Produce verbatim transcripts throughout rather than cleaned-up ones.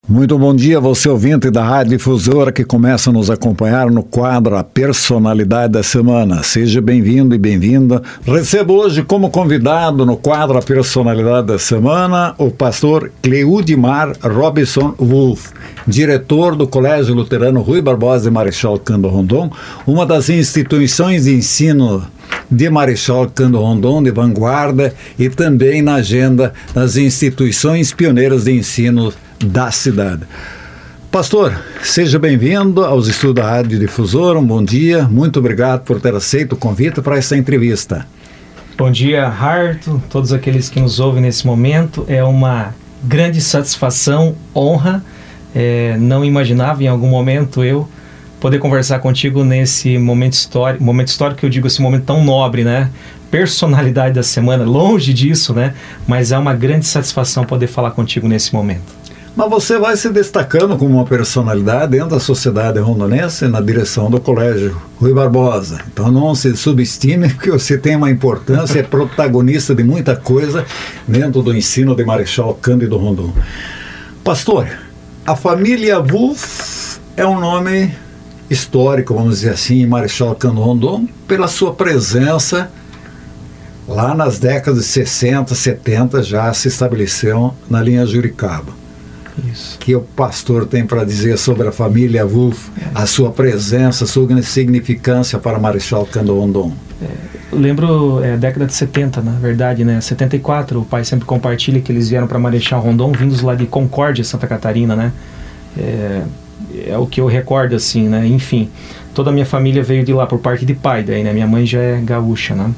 Muito bom dia, você ouvinte da Rádio Difusora que começa a nos acompanhar no quadro A Personalidade da Semana. Seja bem-vindo e bem-vinda. Recebo hoje como convidado no quadro A Personalidade da Semana o pastor Cleudimar Robson Wolff, diretor do Colégio Luterano Rui Barbosa de Marechal Cândido Rondon, uma das instituições de ensino de Marechal Cândido Rondon de vanguarda e também na agenda das instituições pioneiras de ensino da cidade. Pastor, seja bem-vindo aos estudos da Rádio Difusora, um bom dia, muito obrigado por ter aceito o convite para essa entrevista. Bom dia, Harto, todos aqueles que nos ouvem nesse momento, é uma grande satisfação, honra, é, não imaginava em algum momento eu poder conversar contigo nesse momento histórico, momento histórico que eu digo, esse momento tão nobre, né? Personalidade da semana, longe disso, né? Mas é uma grande satisfação poder falar contigo nesse momento. Mas você vai se destacando como uma personalidade dentro da sociedade rondonense na direção do Colégio Rui Barbosa. Então não se subestime, porque você tem uma importância, é protagonista de muita coisa dentro do ensino de Marechal Cândido Rondon. Pastor, a família Wolff é um nome histórico, vamos dizer assim, em Marechal Cândido Rondon, pela sua presença lá nas décadas de sessenta, setenta, já se estabeleceu na linha Juricaba. Isso. Que o pastor tem para dizer sobre a família Wolff, é. a sua presença, a sua significância para Marechal Cândido Rondon? É, lembro, é, década de setenta, na verdade, né? setenta e quatro, o pai sempre compartilha que eles vieram para Marechal Rondon, vindos lá de Concórdia, Santa Catarina, né? É, é o que eu recordo, assim, né? Enfim, toda a minha família veio de lá por parte de pai, daí, né? Minha mãe já é gaúcha, né?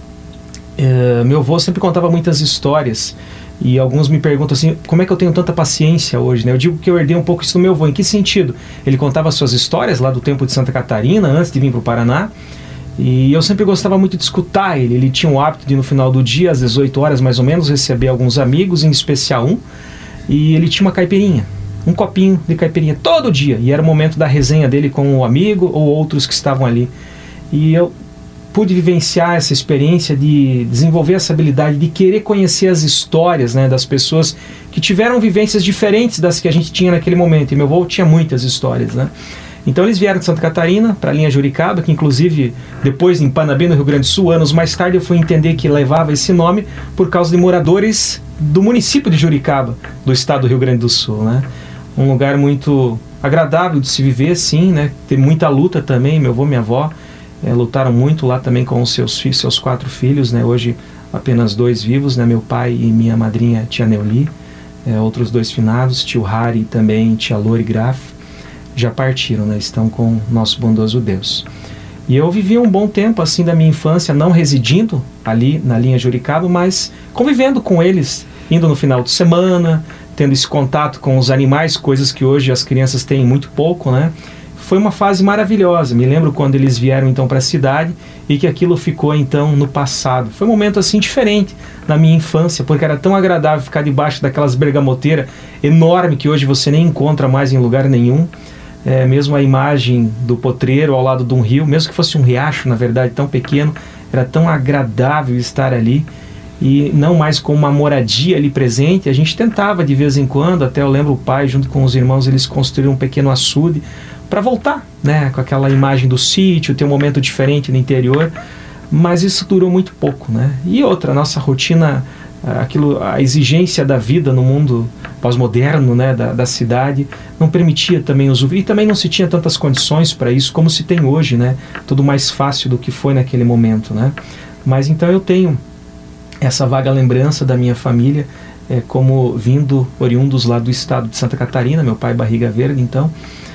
É, meu avô sempre contava muitas histórias. E alguns me perguntam assim, como é que eu tenho tanta paciência hoje, né? Eu digo que eu herdei um pouco isso do meu avô. Em que sentido? Ele contava suas histórias lá do tempo de Santa Catarina, antes de vir para o Paraná. E eu sempre gostava muito de escutar ele. Ele tinha o hábito de, no final do dia, às dezoito horas mais ou menos, receber alguns amigos, em especial um. E ele tinha uma caipirinha, um copinho de caipirinha, todo dia. E era o momento da resenha dele com o amigo ou outros que estavam ali. E eu pude vivenciar essa experiência de desenvolver essa habilidade de querer conhecer as histórias, né, das pessoas que tiveram vivências diferentes das que a gente tinha naquele momento. E meu avô tinha muitas histórias, né? Então eles vieram de Santa Catarina para a linha Juricaba, que inclusive depois em Panambi, no Rio Grande do Sul, anos mais tarde eu fui entender que levava esse nome por causa de moradores do município de Juricaba, do estado do Rio Grande do Sul, né? Um lugar muito agradável de se viver, sim, né? Tem muita luta também, meu avô e minha avó É, lutaram muito lá também com os seus filhos, seus quatro filhos, né? Hoje apenas dois vivos, né? Meu pai e minha madrinha, tia Neuli, é, outros dois finados, tio Harry e também tia Lori Graf, já partiram, né? Estão com nosso bondoso Deus. E eu vivi um bom tempo assim da minha infância, não residindo ali na linha Juricaba, mas convivendo com eles, indo no final de semana, tendo esse contato com os animais, coisas que hoje as crianças têm muito pouco, né? Foi uma fase maravilhosa. Me lembro quando eles vieram então para a cidade e que aquilo ficou então no passado. Foi um momento assim diferente na minha infância, porque era tão agradável ficar debaixo daquelas bergamoteiras enormes que hoje você nem encontra mais em lugar nenhum. É, mesmo a imagem do potreiro ao lado de um rio, mesmo que fosse um riacho, na verdade, tão pequeno, era tão agradável estar ali. E não mais com uma moradia ali presente, a gente tentava de vez em quando, até eu lembro o pai junto com os irmãos, eles construíram um pequeno açude para voltar, né, com aquela imagem do sítio, ter um momento diferente no interior, mas isso durou muito pouco, né? E outra, a nossa rotina, aquilo, a exigência da vida no mundo pós-moderno, né, da, da cidade, não permitia também usufruir, e também não se tinha tantas condições para isso como se tem hoje, né? Tudo mais fácil do que foi naquele momento, né? Mas então eu tenho essa vaga lembrança da minha família, é, como vindo oriundos lá do estado de Santa Catarina, meu pai Barriga Verde, então,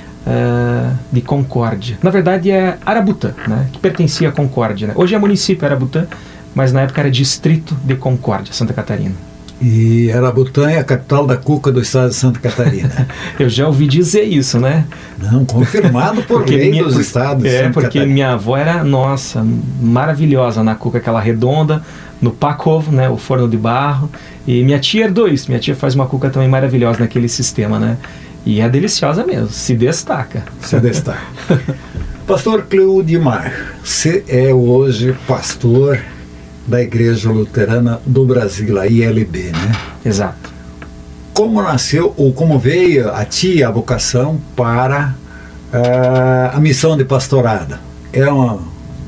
Uh, de Concórdia. Na verdade é Arabutã, né, que pertencia a Concórdia, né? Hoje é município Arabutã, mas na época era distrito de Concórdia, Santa Catarina. E Arabutã é a capital da cuca do estado de Santa Catarina. Eu já ouvi dizer isso, né? Não, confirmado por lei dos estados de É, Santa porque Catarina. Minha avó era, nossa, maravilhosa na cuca, aquela redonda, no pacovo, né, o forno de barro. E minha tia herdou isso, minha tia faz uma cuca também maravilhosa naquele sistema, né? E é deliciosa mesmo, se destaca. Se destaca. Pastor Cleudimar, você é hoje pastor da Igreja Luterana do Brasil, a I L B, né? Exato. como nasceu, ou como veio a ti a vocação para uh, a missão de pastorada? É uma,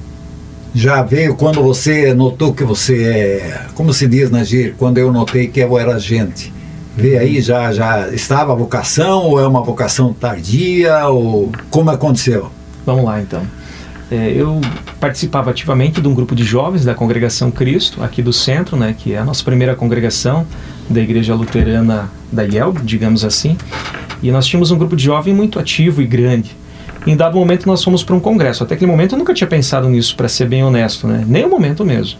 já veio quando você notou que você é, como se diz na gíria, quando eu notei que eu era gente, veio aí, já, já estava a vocação, ou é uma vocação tardia, ou como aconteceu? Vamos lá então. É, eu participava ativamente de um grupo de jovens da Congregação Cristo, aqui do centro, né, que é a nossa primeira congregação da Igreja Luterana da I E L B, digamos assim, e nós tínhamos um grupo de jovens muito ativo e grande. Em dado momento nós fomos para um congresso. Até aquele momento eu nunca tinha pensado nisso, para ser bem honesto, né? Nem o momento mesmo.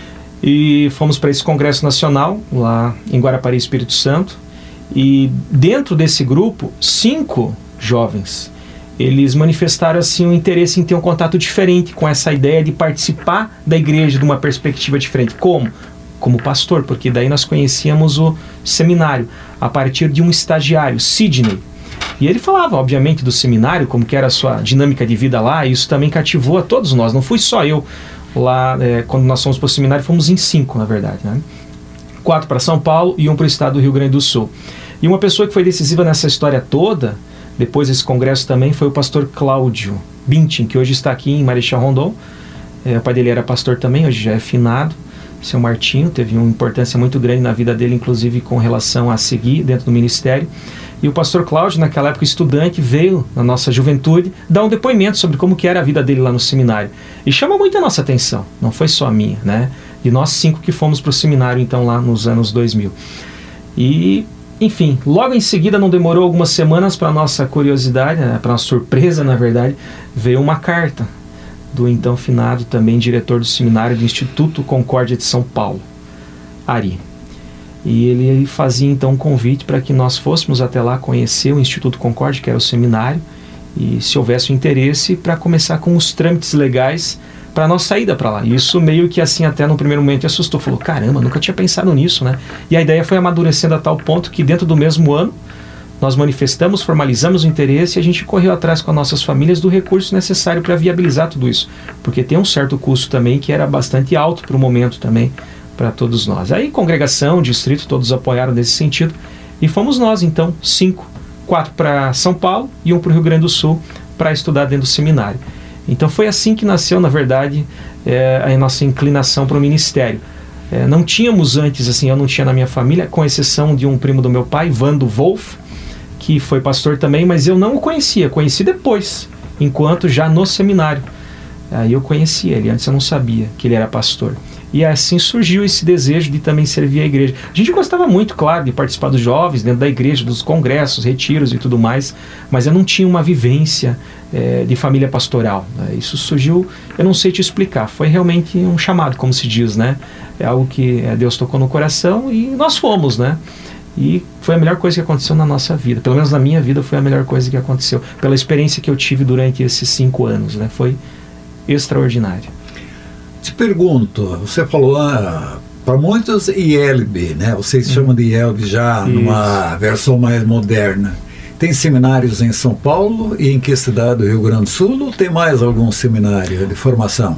E fomos para esse congresso nacional, lá em Guarapari, Espírito Santo, e dentro desse grupo, cinco jovens, eles manifestaram assim um interesse em ter um contato diferente com essa ideia de participar da igreja de uma perspectiva diferente. Como? Como pastor, porque daí nós conhecíamos o seminário a partir de um estagiário, Sidney. E ele falava, obviamente, do seminário, como que era a sua dinâmica de vida lá, e isso também cativou a todos nós. Não fui só eu lá, é, quando nós fomos para o seminário, fomos em cinco, na verdade, né? Quatro para São Paulo e um para o estado do Rio Grande do Sul. E uma pessoa que foi decisiva nessa história toda, depois desse congresso também, foi o pastor Cláudio Bintin, que hoje está aqui em Marechal Rondon. É, o pai dele era pastor também, hoje já é finado. Seu Martinho teve uma importância muito grande na vida dele, inclusive com relação a seguir dentro do ministério. E o pastor Cláudio, naquela época estudante, veio na nossa juventude dar um depoimento sobre como que era a vida dele lá no seminário. E chama muito a nossa atenção, não foi só a minha, né? E nós cinco que fomos para o seminário, então, lá nos anos dois mil. E, enfim, logo em seguida, não demorou algumas semanas, para nossa curiosidade, né, para nossa surpresa, na verdade, veio uma carta do então finado também diretor do seminário do Instituto Concórdia de São Paulo, Ari. E ele fazia então um convite para que nós fôssemos até lá conhecer o Instituto Concórdia, que era o seminário, e se houvesse um interesse, para começar com os trâmites legais para a nossa saída para lá. Isso meio que assim até no primeiro momento assustou, falou, caramba, nunca tinha pensado nisso, né? E a ideia foi amadurecendo a tal ponto que dentro do mesmo ano nós manifestamos, formalizamos o interesse e a gente correu atrás com as nossas famílias do recurso necessário para viabilizar tudo isso, porque tem um certo custo também que era bastante alto para o momento também, para todos nós. Aí congregação, distrito, todos apoiaram nesse sentido, e fomos nós então, cinco, quatro para São Paulo e um para o Rio Grande do Sul, para estudar dentro do seminário. Então foi assim que nasceu, na verdade, é, a nossa inclinação para o ministério. É, não tínhamos antes, assim, eu não tinha na minha família, com exceção de um primo do meu pai, Vando Wolf, que foi pastor também, mas eu não o conhecia, conheci depois, enquanto já no seminário. Aí eu conheci ele, antes eu não sabia que ele era pastor. E assim surgiu esse desejo de também servir a igreja. A gente gostava muito, claro, de participar dos jovens, dentro da igreja, dos congressos, retiros e tudo mais, mas eu não tinha uma vivência é, de família pastoral. Né? Isso surgiu, eu não sei te explicar, foi realmente um chamado, como se diz, né? É algo que é, Deus tocou no coração e nós fomos, né? E foi a melhor coisa que aconteceu na nossa vida, pelo menos na minha vida foi a melhor coisa que aconteceu, pela experiência que eu tive durante esses cinco anos, né? Foi extraordinário. Te pergunto, você falou ah, para muitos I L B, né? Vocês hum. chamam de I L B já Isso. numa versão mais moderna. Tem seminários em São Paulo e em que cidade do Rio Grande do Sul, ou tem mais algum seminário de formação?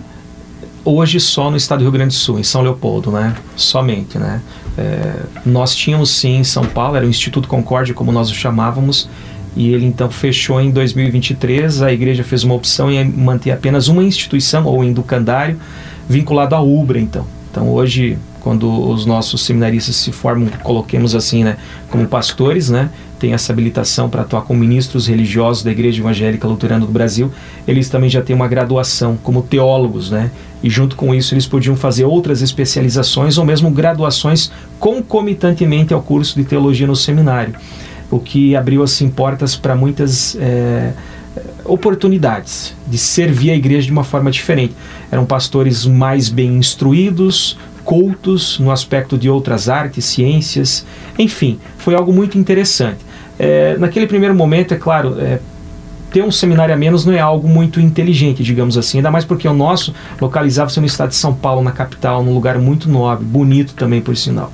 Hoje só no estado do Rio Grande do Sul, em São Leopoldo, né? Somente, né? É, nós tínhamos sim em São Paulo, era o Instituto Concórdia, como nós o chamávamos, e ele então fechou em dois mil e vinte e três, a igreja fez uma opção em manter apenas uma instituição, ou educandário, vinculado à UBRA, então. Então hoje, quando os nossos seminaristas se formam, coloquemos assim, né, como pastores, né, tem essa habilitação para atuar como ministros religiosos da Igreja Evangélica Luterana do Brasil, eles também já têm uma graduação como teólogos, né, e junto com isso eles podiam fazer outras especializações ou mesmo graduações concomitantemente ao curso de teologia no seminário, o que abriu assim portas para muitas é, oportunidades de servir a igreja de uma forma diferente. Eram pastores mais bem instruídos, cultos no aspecto de outras artes, ciências, enfim, foi algo muito interessante. É, naquele primeiro momento, é claro, é, ter um seminário a menos não é algo muito inteligente, digamos assim, ainda mais porque o nosso localizava-se no estado de São Paulo, na capital, num lugar muito nobre, bonito também, por sinal.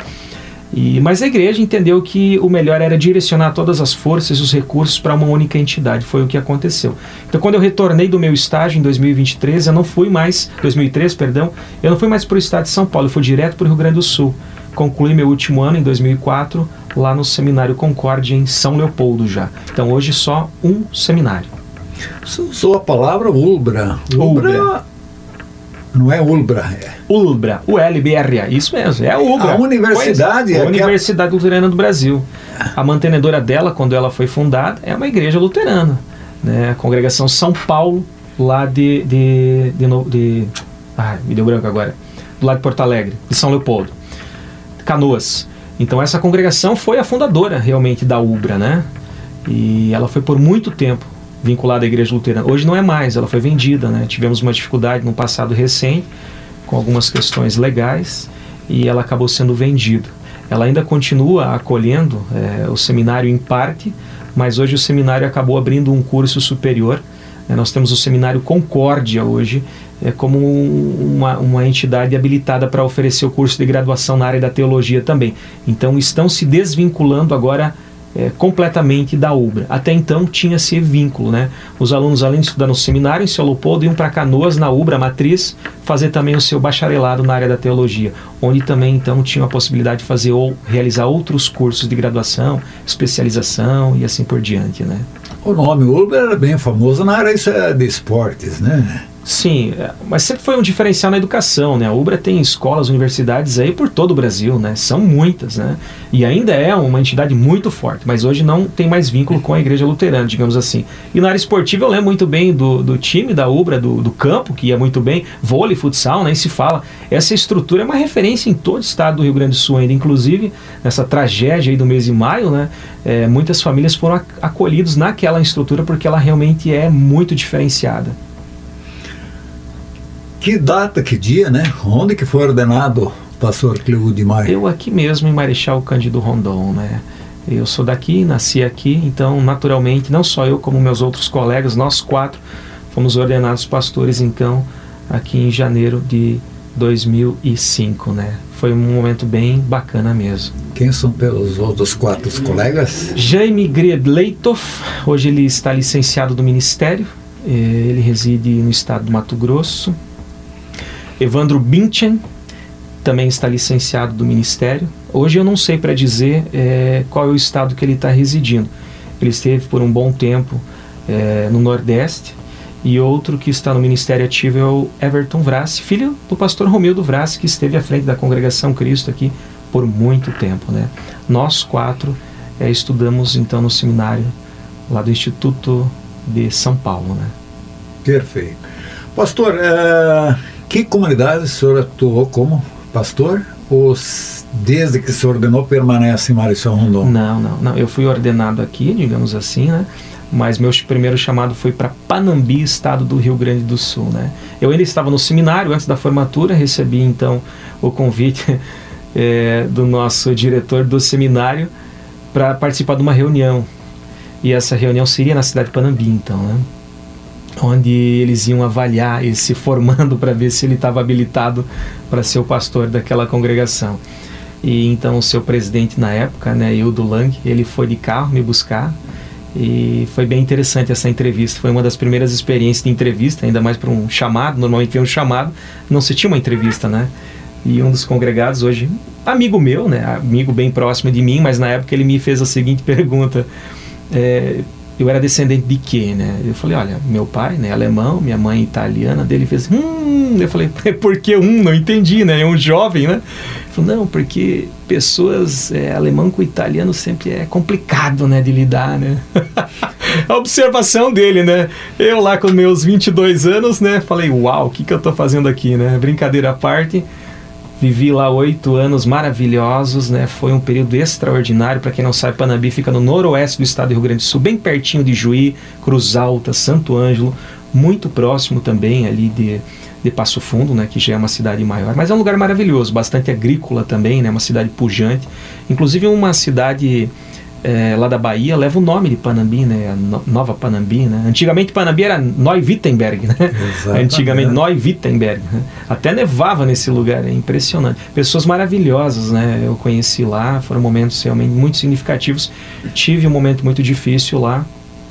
E, mas a igreja entendeu que o melhor era direcionar todas as forças e os recursos para uma única entidade, foi o que aconteceu. Então quando eu retornei do meu estágio em dois mil e vinte e três, eu não fui mais, dois mil e três, perdão, eu não fui mais para o estado de São Paulo, eu fui direto para o Rio Grande do Sul. Concluí meu último ano em dois mil e quatro, lá no Seminário Concórdia em São Leopoldo já. Então hoje só um seminário. Você usou a palavra Ulbra. Ulbra, Ulbra. Não é Ulbra, é Ulbra, U L B R A, isso mesmo, é a Ulbra. A universidade é a é Universidade que... Luterana do Brasil. A mantenedora dela, quando ela foi fundada, é uma igreja luterana, né? A congregação São Paulo, lá de... de, de, de, de ah, me deu branco agora. Do lado de Porto Alegre, de São Leopoldo. Canoas. Então essa congregação foi a fundadora realmente da Ulbra, né? E ela foi por muito tempo vinculada à igreja luterana. Hoje não é mais, ela foi vendida, né? Tivemos uma dificuldade no passado recente, com algumas questões legais, e ela acabou sendo vendida. Ela ainda continua acolhendo é, o seminário em parte, mas hoje o seminário acabou abrindo um curso superior. É, nós temos o Seminário Concórdia hoje, é, como uma, uma entidade habilitada para oferecer o curso de graduação na área da teologia também. Então estão se desvinculando agora É, completamente da Ulbra. Até então tinha esse vínculo, né? Os alunos, além de estudar no seminário em São Leopoldo, iam para Canoas, na Ulbra matriz, fazer também o seu bacharelado na área da teologia, onde também então tinham a possibilidade de fazer ou realizar outros cursos de graduação, especialização e assim por diante, né? O nome Ulbra era bem famoso na área de esportes, né? Sim, mas sempre foi um diferencial na educação, né? A Ulbra tem escolas, universidades aí por todo o Brasil, né? São muitas, né? E ainda é uma entidade muito forte, mas hoje não tem mais vínculo com a igreja luterana, digamos assim. E na área esportiva eu lembro muito bem do, do time da Ulbra, do, do campo, que ia muito bem, vôlei, futsal, nem se fala. Essa estrutura é uma referência em todo o estado do Rio Grande do Sul ainda, inclusive nessa tragédia aí do mês de maio, né? É, muitas famílias foram acolhidas naquela estrutura porque ela realmente é muito diferenciada. Que data, que dia, né? Onde que foi ordenado o pastor Cleúde Maia? Eu aqui mesmo em Marechal Cândido Rondon, né? Eu sou daqui, nasci aqui, então naturalmente, não só eu como meus outros colegas, nós quatro fomos ordenados pastores, então, aqui em janeiro de dois mil e cinco, né? Foi um momento bem bacana mesmo. Quem são os outros quatro colegas? Jaime Griedleitoff, hoje ele está licenciado do ministério, ele reside no estado do Mato Grosso. Evandro Binchen também está licenciado do ministério. Hoje eu não sei para dizer é, qual é o estado que ele está residindo. Ele esteve por um bom tempo é, no Nordeste. E outro que está no ministério ativo é o Everton Vrassi, filho do pastor Romildo Vrassi, que esteve à frente da Congregação Cristo aqui por muito tempo, né? Nós quatro é, estudamos então no seminário lá do Instituto de São Paulo, né? Perfeito. Pastor, é... que comunidade o senhor atuou como pastor? Ou desde que se ordenou permanece em Marechal Rondon? Não, não, não. Eu fui ordenado aqui, digamos assim, né? Mas meu primeiro chamado foi para Panambi, estado do Rio Grande do Sul, né? Eu ainda estava no seminário antes da formatura, recebi então o convite é, do nosso diretor do seminário para participar de uma reunião. E essa reunião seria na cidade de Panambi, então, né? Onde eles iam avaliar ele se formando para ver se ele estava habilitado para ser o pastor daquela congregação. E então o seu presidente na época, né, Hildo Lang, ele foi de carro me buscar e foi bem interessante essa entrevista. Foi uma das primeiras experiências de entrevista, ainda mais para um chamado. Normalmente vem um chamado, não se tinha uma entrevista, né? E um dos congregados hoje, amigo meu, né, amigo bem próximo de mim, mas na época ele me fez a seguinte pergunta: é, eu era descendente de quê, né? Eu falei, olha, meu pai, né, alemão, minha mãe italiana. Dele fez, hum, eu falei, por que um? Não entendi, né? É um jovem, né? Ele falou, não, porque pessoas, é, alemão com italiano sempre é complicado, né, de lidar, né? A observação dele, né? Eu lá com meus vinte e dois anos, né, falei, uau, o que que eu tô fazendo aqui, né? Brincadeira à parte. Vivi lá oito anos maravilhosos, né? Foi um período extraordinário. Para quem não sabe, Panambi fica no noroeste do estado do Rio Grande do Sul, bem pertinho de Juí, Cruz Alta, Santo Ângelo, muito próximo também ali de, de Passo Fundo, né? Que já é uma cidade maior. Mas é um lugar maravilhoso, bastante agrícola também, né? Uma cidade pujante. Inclusive uma cidade é, lá da Bahia leva o nome de Panambi, né? Nova Panambi, né? Antigamente Panambi era Neu-Wittenberg, né? Exatamente. Antigamente Neu-Wittenberg, né? Até nevava nesse lugar, é impressionante. Pessoas maravilhosas, né? Eu conheci lá, foram momentos realmente muito significativos. Tive um momento muito difícil lá.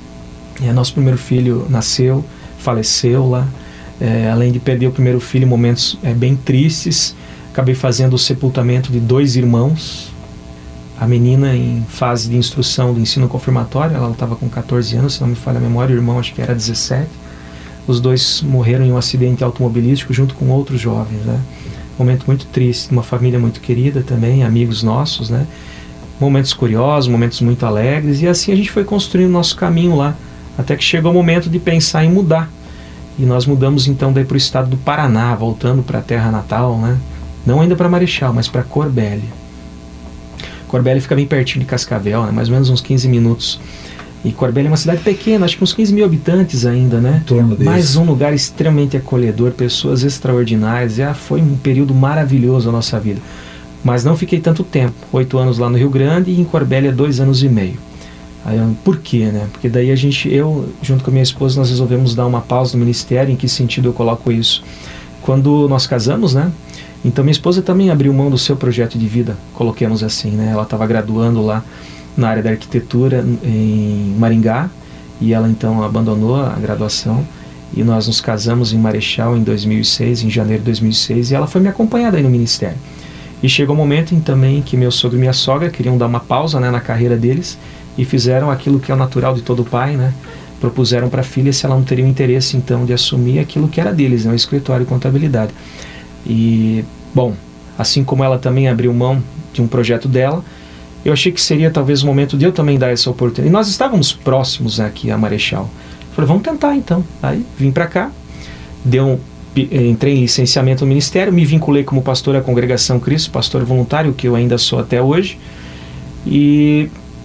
É, nosso primeiro filho nasceu, faleceu lá. É, além de perder o primeiro filho, momentos é, bem tristes. Acabei fazendo o sepultamento de dois irmãos a menina em fase de instrução do ensino confirmatório, ela estava com catorze anos, se não me falha a memória, o irmão acho que era dezessete. Os dois morreram em um acidente automobilístico junto com outros jovens, né? Momento muito triste, uma família muito querida também, amigos nossos, né? Momentos curiosos, momentos muito alegres, e assim a gente foi construindo o nosso caminho lá, até que chegou o momento de pensar em mudar. E nós mudamos então daí para o estado do Paraná, voltando para a terra natal, né? Não ainda para Marechal, mas para Corbélia. Corbélia fica bem pertinho de Cascavel, né? Mais ou menos uns quinze minutos. E Corbélia é uma cidade pequena, acho que uns quinze mil habitantes ainda, né? Mas um lugar extremamente acolhedor, pessoas extraordinárias. Já foi um período maravilhoso da nossa vida. Mas não fiquei tanto tempo, oito anos lá no Rio Grande e em Corbélia dois anos e meio. Aí, por quê, né? Porque daí a gente, eu, junto com a minha esposa, nós resolvemos dar uma pausa no ministério. Em que sentido eu coloco isso? Quando nós casamos, né? Então minha esposa também abriu mão do seu projeto de vida, coloquemos assim, né? Ela estava graduando lá na área da arquitetura em Maringá, e ela então abandonou a graduação, e nós nos casamos em Marechal em dois mil e seis, em janeiro de dois mil e seis, e ela foi me acompanhar aí no ministério. E chegou um momento em também que meu sogro e minha sogra queriam dar uma pausa, né, na carreira deles, e fizeram aquilo que é o natural de todo pai, né? Propuseram para a filha se ela não teria o interesse então de assumir aquilo que era deles, né, o escritório e contabilidade. E, bom, assim como ela também abriu mão de um projeto dela, eu achei que seria talvez o momento de eu também dar essa oportunidade. E nós estávamos próximos aqui a Marechal. Falei, vamos tentar então. Aí vim para cá, deu um, entrei em licenciamento no ministério, me vinculei como pastor à Congregação Cristo, pastor voluntário, que eu ainda sou até hoje. E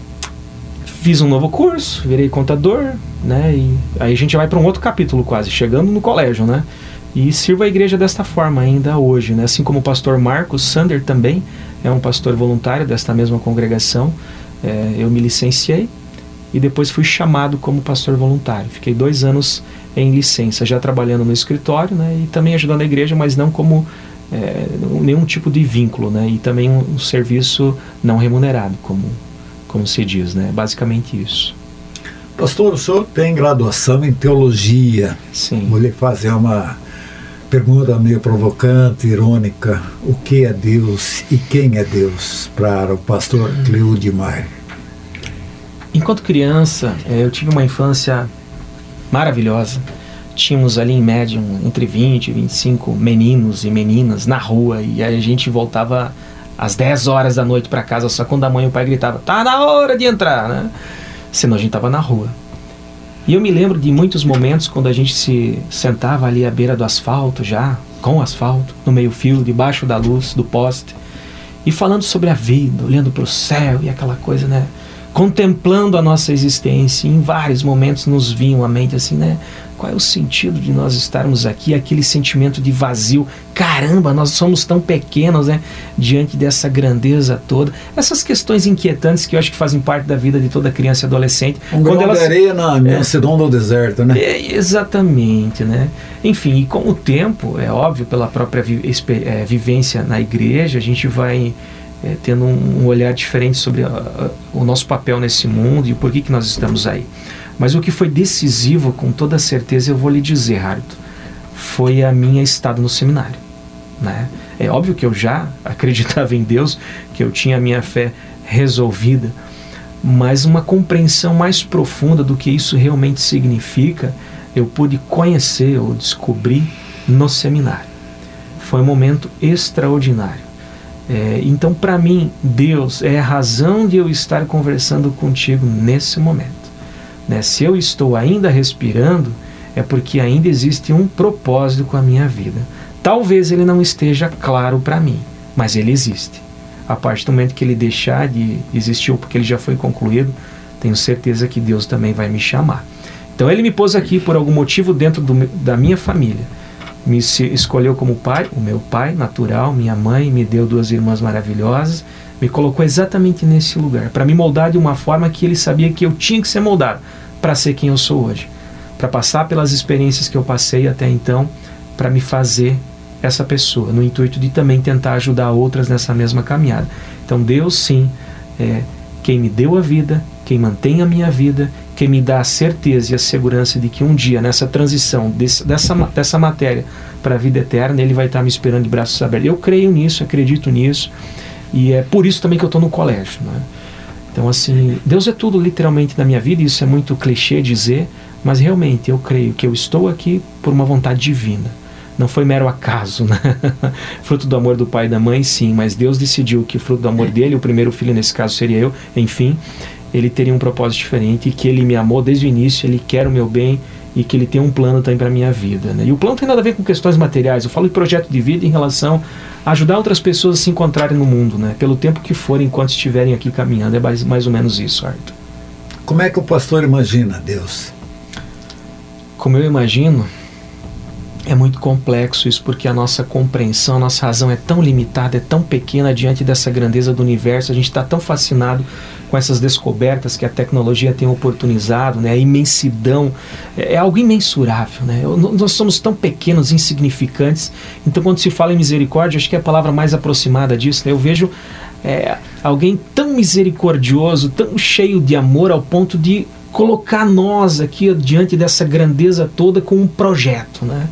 fiz um novo curso, virei contador, né? E aí a gente vai para um outro capítulo quase, chegando no colégio, né? E sirvo a igreja desta forma ainda hoje, né? Assim como o pastor Marcos Sander também é um pastor voluntário desta mesma congregação. É, eu me licenciei e depois fui chamado como pastor voluntário. Fiquei dois anos em licença, já trabalhando no escritório, né? E também ajudando a igreja, mas não como é, nenhum tipo de vínculo, né? E também um, um serviço não remunerado, como, como se diz, né? Basicamente isso. Pastor, o senhor tem graduação em teologia. Sim. Vou lhe fazer uma pergunta meio provocante, irônica. O que é Deus e quem é Deus para o pastor Cleudimar? Enquanto criança, eu tive uma infância maravilhosa. Tínhamos ali em média entre vinte e vinte e cinco meninos e meninas na rua, e a gente voltava às dez horas da noite para casa só quando a mãe e o pai gritavam, tá na hora de entrar, né? Senão a gente estava na rua. E eu me lembro de muitos momentos quando a gente se sentava ali à beira do asfalto já, com asfalto, no meio-fio, debaixo da luz, do poste, e falando sobre a vida, olhando para o céu e aquela coisa, né? Contemplando a nossa existência. E em vários momentos nos vinham à mente assim, né? Qual é o sentido de nós estarmos aqui? Aquele sentimento de vazio. Caramba, nós somos tão pequenos, né? Diante dessa grandeza toda. Essas questões inquietantes que eu acho que fazem parte da vida de toda criança e adolescente. Um grão elas... de areia na imensidão é, do deserto, né? É, exatamente, né? Enfim, e com o tempo, é óbvio, pela própria vi- é, vivência na igreja, a gente vai... É, tendo um, um olhar diferente sobre a, a, o nosso papel nesse mundo e o porquê que nós estamos aí. Mas o que foi decisivo, com toda certeza, eu vou lhe dizer, Haroldo, foi a minha estada no seminário, né? É óbvio que eu já acreditava em Deus, que eu tinha a minha fé resolvida, mas uma compreensão mais profunda do que isso realmente significa, eu pude conhecer ou descobrir no seminário. Foi um momento extraordinário. É, então, para mim, Deus é a razão de eu estar conversando contigo nesse momento, né? Se eu estou ainda respirando, é porque ainda existe um propósito com a minha vida. Talvez ele não esteja claro para mim, mas ele existe. A partir do momento que ele deixar de existir, ou porque ele já foi concluído, tenho certeza que Deus também vai me chamar. Então, ele me pôs aqui por algum motivo dentro do, da minha família. Me escolheu como pai, o meu pai natural, minha mãe, me deu duas irmãs maravilhosas, me colocou exatamente nesse lugar, para me moldar de uma forma que ele sabia que eu tinha que ser moldado, para ser quem eu sou hoje, para passar pelas experiências que eu passei até então, para me fazer essa pessoa, no intuito de também tentar ajudar outras nessa mesma caminhada. Então Deus sim é quem me deu a vida, quem mantém a minha vida, quem me dá a certeza e a segurança de que um dia, nessa transição desse, dessa, dessa matéria para a vida eterna, Ele vai estar me esperando de braços abertos. Eu creio nisso, acredito nisso. E é por isso também que eu estou no colégio, né? Então, assim, Deus é tudo literalmente na minha vida, e isso é muito clichê dizer, mas realmente eu creio que eu estou aqui por uma vontade divina. Não foi mero acaso, né? Fruto do amor do pai e da mãe, sim, mas Deus decidiu que o fruto do amor dele, o primeiro filho nesse caso seria eu, enfim, ele teria um propósito diferente, e que ele me amou desde o início, ele quer o meu bem, e que ele tem um plano também para a minha vida, né? E o plano tem nada a ver com questões materiais, eu falo de projeto de vida em relação a ajudar outras pessoas a se encontrarem no mundo, né? Pelo tempo que for, enquanto estiverem aqui caminhando, é mais, mais ou menos isso, Arthur. Como é que o pastor imagina Deus? Como eu imagino, é muito complexo isso, porque a nossa compreensão, a nossa razão é tão limitada, é tão pequena diante dessa grandeza do universo, a gente está tão fascinado com essas descobertas que a tecnologia tem oportunizado, né? A imensidão, é, é algo imensurável, né? Nós somos tão pequenos, insignificantes, então quando se fala em misericórdia, acho que é a palavra mais aproximada disso, né? Eu vejo é, alguém tão misericordioso, tão cheio de amor, ao ponto de colocar nós aqui diante dessa grandeza toda com um projeto, né?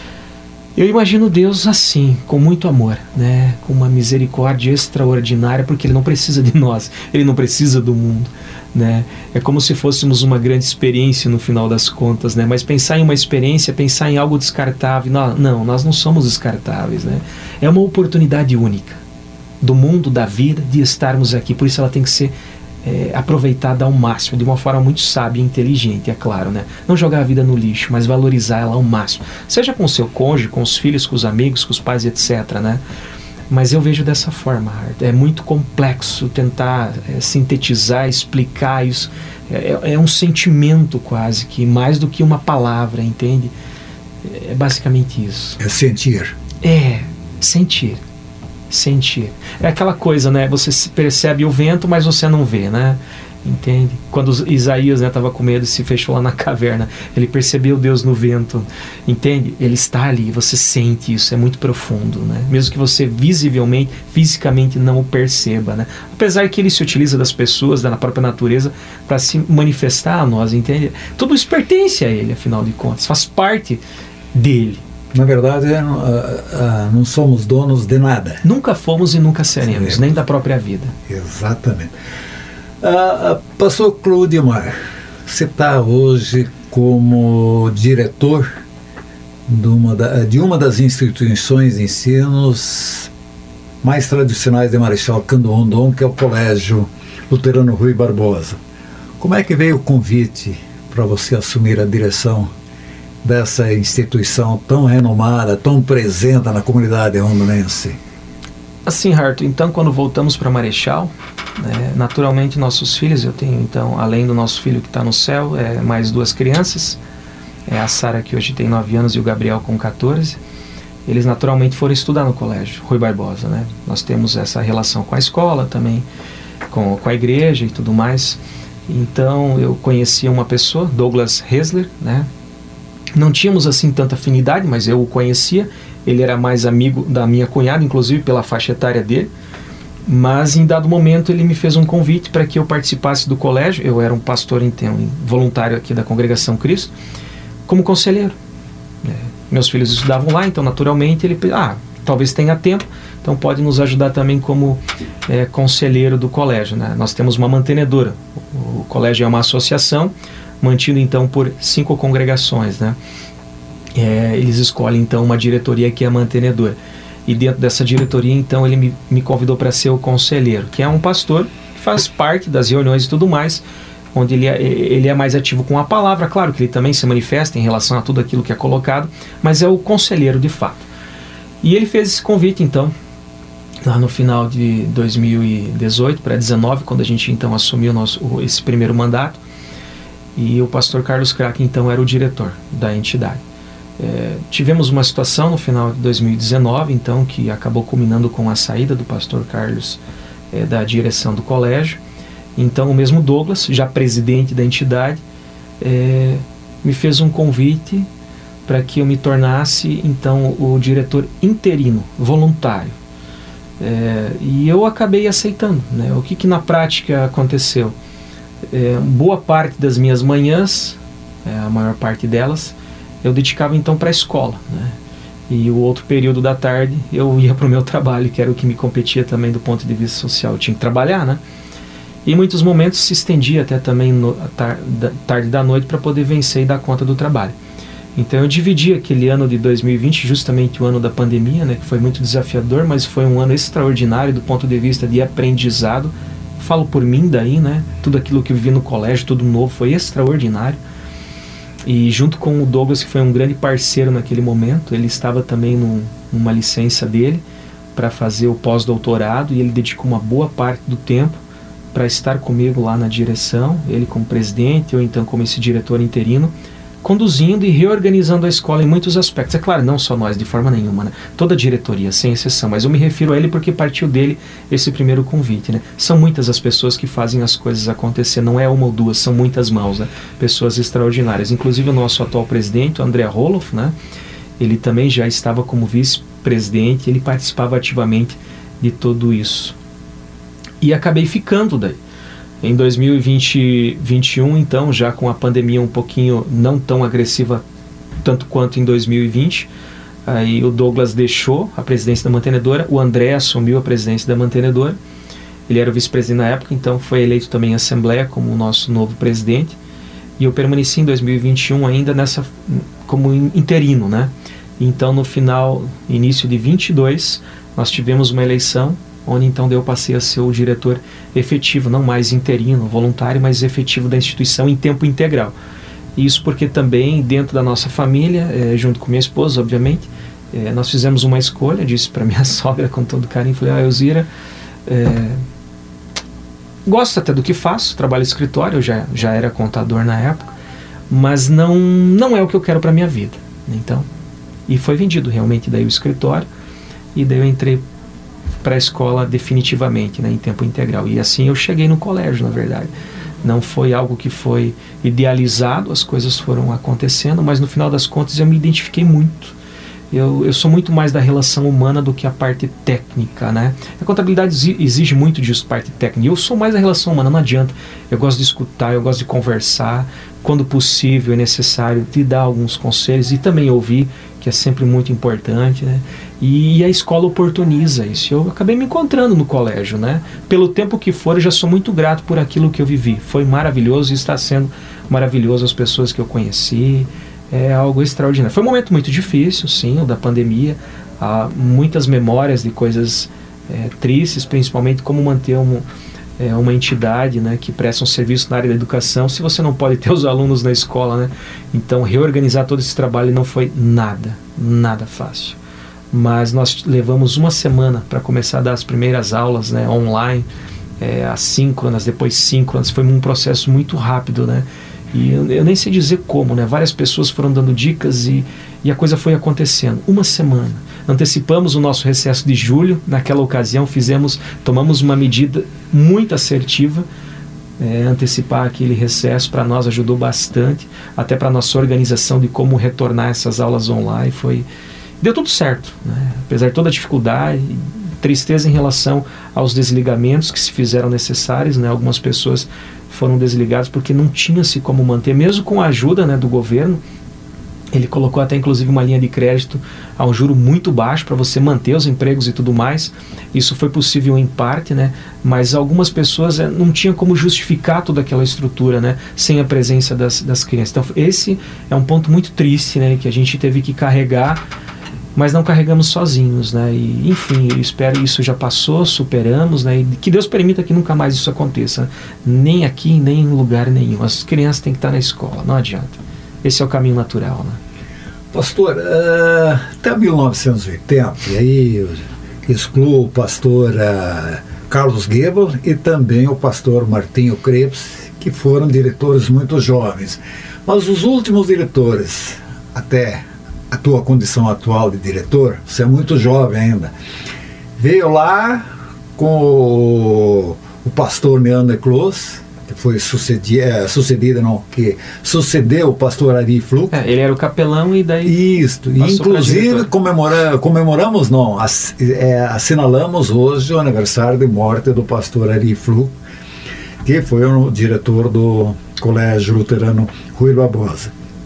Eu imagino Deus assim, com muito amor, né? Com uma misericórdia extraordinária, porque Ele não precisa de nós, Ele não precisa do mundo, né? É como se fôssemos uma grande experiência no final das contas, né? Mas pensar em uma experiência, pensar em algo descartável, não, não, nós não somos descartáveis, né? É uma oportunidade única do mundo, da vida, de estarmos aqui, por isso ela tem que ser É, aproveitada ao máximo, de uma forma muito sábia e inteligente, é claro, né? Não jogar a vida no lixo, mas valorizar ela ao máximo, seja com o seu cônjuge, com os filhos, com os amigos, com os pais, etc, né? Mas eu vejo dessa forma, é muito complexo tentar é, sintetizar, explicar isso, é, é um sentimento quase, que mais do que uma palavra, entende? É basicamente isso. É sentir. É, sentir. Sentir. É aquela coisa, né? Você percebe o vento, mas você não vê, né? Entende? Quando Isaías estava, né, com medo e se fechou lá na caverna, ele percebeu Deus no vento, entende? Ele está ali, você sente isso, é muito profundo, né? Mesmo que você visivelmente, fisicamente não o perceba, né? Apesar que ele se utiliza das pessoas, da própria natureza, para se manifestar a nós, entende? Tudo isso pertence a ele, afinal de contas, faz parte dele. Na verdade, uh, uh, não somos donos de nada. Nunca fomos e nunca seremos, seremos. Nem da própria vida. Exatamente. Uh, uh, Pastor Cloudimar, você está hoje como diretor de uma, da, de uma das instituições de ensinos mais tradicionais de Marechal Cândido Rondon, que é o Colégio Luterano Rui Barbosa. Como é que veio o convite para você assumir a direção dessa instituição tão renomada, tão presente na comunidade rondonense? Assim, Arthur, então quando voltamos para Marechal, né, naturalmente nossos filhos, eu tenho então, além do nosso filho que está no céu, é, mais duas crianças, é a Sara, que hoje tem nove anos, e o Gabriel com catorze, eles naturalmente foram estudar no colégio Rui Barbosa, né? Nós temos essa relação com a escola também, com, com a igreja e tudo mais. Então eu conhecia uma pessoa, Douglas Hessler, né? Não tínhamos assim tanta afinidade, mas eu o conhecia. Ele era mais amigo da minha cunhada, inclusive pela faixa etária dele. Mas em dado momento ele me fez um convite para que eu participasse do colégio. Eu era um pastor então, voluntário aqui da Congregação Cristo, como conselheiro. É, meus filhos estudavam lá, então naturalmente ele ah, talvez tenha tempo, então pode nos ajudar também como é, conselheiro do colégio, né? Nós temos uma mantenedora. O, o colégio é uma associação, mantido então por cinco congregações, né? É, eles escolhem então uma diretoria que é a mantenedora, e dentro dessa diretoria então ele me, me convidou para ser o conselheiro, que é um pastor que faz parte das reuniões e tudo mais, onde ele é, ele é mais ativo com a palavra, claro que ele também se manifesta em relação a tudo aquilo que é colocado, mas é o conselheiro de fato. E ele fez esse convite então lá no final de dois mil e dezoito para dezenove, quando a gente então assumiu nosso, esse primeiro mandato. E o pastor Carlos Crack, então, era o diretor da entidade. É, tivemos uma situação no final de dois mil e dezenove, então, que acabou culminando com a saída do pastor Carlos é, da direção do colégio. Então, o mesmo Douglas, já presidente da entidade, é, me fez um convite para que eu me tornasse, então, o diretor interino, voluntário. É, e eu acabei aceitando, né? O que, que na prática aconteceu? É, boa parte das minhas manhãs, é, a maior parte delas, eu dedicava então para a escola, né? E o outro período da tarde eu ia para o meu trabalho, que era o que me competia também do ponto de vista social. Eu tinha que trabalhar, né? E em muitos momentos se estendia até também no, a tar, da, tarde da noite para poder vencer e dar conta do trabalho. Então eu dividi aquele ano de dois mil e vinte, justamente o ano da pandemia, né, que foi muito desafiador, mas foi um ano extraordinário do ponto de vista de aprendizado. Falo por mim daí, né? Tudo aquilo que eu vivi no colégio, tudo novo, foi extraordinário. E junto com o Douglas, que foi um grande parceiro naquele momento, ele estava também num, numa licença dele para fazer o pós-doutorado, e ele dedicou uma boa parte do tempo para estar comigo lá na direção, ele como presidente, eu então como esse diretor interino, conduzindo e reorganizando a escola em muitos aspectos. É claro, não só nós, de forma nenhuma, né? Toda a diretoria, sem exceção, mas eu me refiro a ele porque partiu dele esse primeiro convite, né? São muitas as pessoas que fazem as coisas acontecer, não é uma ou duas, são muitas mãos, né? Pessoas extraordinárias, inclusive o nosso atual presidente, o André Roloff, né? Ele também já estava como vice-presidente, ele participava ativamente de tudo isso. E acabei ficando daí. Em dois mil e vinte, vinte e um, então, já com a pandemia um pouquinho não tão agressiva tanto quanto em dois mil e vinte, aí o Douglas deixou a presidência da mantenedora, o André assumiu a presidência da mantenedora, ele era o vice-presidente na época, então foi eleito também em assembleia como o nosso novo presidente, e eu permaneci em dois mil e vinte e um ainda nessa, como interino, né? Então no final, início de vinte e dois, nós tivemos uma eleição, onde então eu passei a ser o diretor efetivo, não mais interino, voluntário, mas efetivo da instituição em tempo integral. Isso porque também dentro da nossa família, é, junto com minha esposa, obviamente, é, nós fizemos uma escolha, disse para minha sogra com todo carinho, falei, ah, Elzira, é, gosto até do que faço, trabalho em escritório, eu já, já era contador na época, mas não, não é o que eu quero para minha vida. Então, e foi vendido realmente daí o escritório, e daí eu entrei para a escola definitivamente, né, em tempo integral. E assim eu cheguei no colégio, na verdade. Não foi algo que foi idealizado, as coisas foram acontecendo, mas no final das contas eu me identifiquei muito. Eu, eu sou muito mais da relação humana do que a parte técnica, né? A contabilidade exige muito disso, parte técnica. Eu sou mais da relação humana, não adianta. Eu gosto de escutar, eu gosto de conversar, quando possível e necessário, de dar alguns conselhos e também ouvir, que é sempre muito importante, né? E a escola oportuniza isso. Eu acabei me encontrando no colégio, né? Pelo tempo que for, eu já sou muito grato por aquilo que eu vivi. Foi maravilhoso e está sendo maravilhoso as pessoas que eu conheci. É algo extraordinário. Foi um momento muito difícil, sim, o da pandemia. Há muitas memórias de coisas é, tristes, principalmente como manter um, é, uma entidade, né, que presta um serviço na área da educação, se você não pode ter os alunos na escola, né? Então, reorganizar todo esse trabalho não foi nada, nada fácil. Mas nós levamos uma semana para começar a dar as primeiras aulas, né, online, é, assíncronas, depois síncronas. Foi um processo muito rápido, né? E eu, eu nem sei dizer como, né? Várias pessoas foram dando dicas e, e a coisa foi acontecendo. Uma semana. Antecipamos o nosso recesso de julho. Naquela ocasião fizemos, tomamos uma medida muito assertiva. É, antecipar aquele recesso para nós ajudou bastante, até para a nossa organização de como retornar essas aulas online. Foi... Deu tudo certo, né? Apesar de toda a dificuldade, tristeza em relação aos desligamentos que se fizeram necessários, né? Algumas pessoas foram desligadas porque não tinha-se como manter, mesmo com a ajuda, né, do governo. Ele colocou até inclusive uma linha de crédito a um juro muito baixo para você manter os empregos e tudo mais. Isso foi possível em parte, né? Mas algumas pessoas é, não tinham como justificar toda aquela estrutura, né, sem a presença das, das crianças. Então esse é um ponto muito triste, né, que a gente teve que carregar, mas não carregamos sozinhos, né? E, enfim, eu espero que isso já passou, superamos, né? E que Deus permita que nunca mais isso aconteça, nem aqui, nem em lugar nenhum. As crianças têm que estar na escola, não adianta. Esse é o caminho natural, né? Pastor, uh, até mil novecentos e oitenta, e aí eu excluo o pastor uh, Carlos Goebel e também o pastor Martinho Krebs, que foram diretores muito jovens. Mas os últimos diretores, até a tua condição atual de diretor, você é muito jovem ainda, veio lá com o, o pastor Neander Close, que foi sucedido, é, sucedido não, que sucedeu o pastor Ari Fluch. É, ele era o capelão e daí... Isso, e inclusive comemora, comemoramos, não, ass, é, assinalamos hoje o aniversário de morte do pastor Ari Fluch, que foi o diretor do Colégio Luterano Rui Barbosa.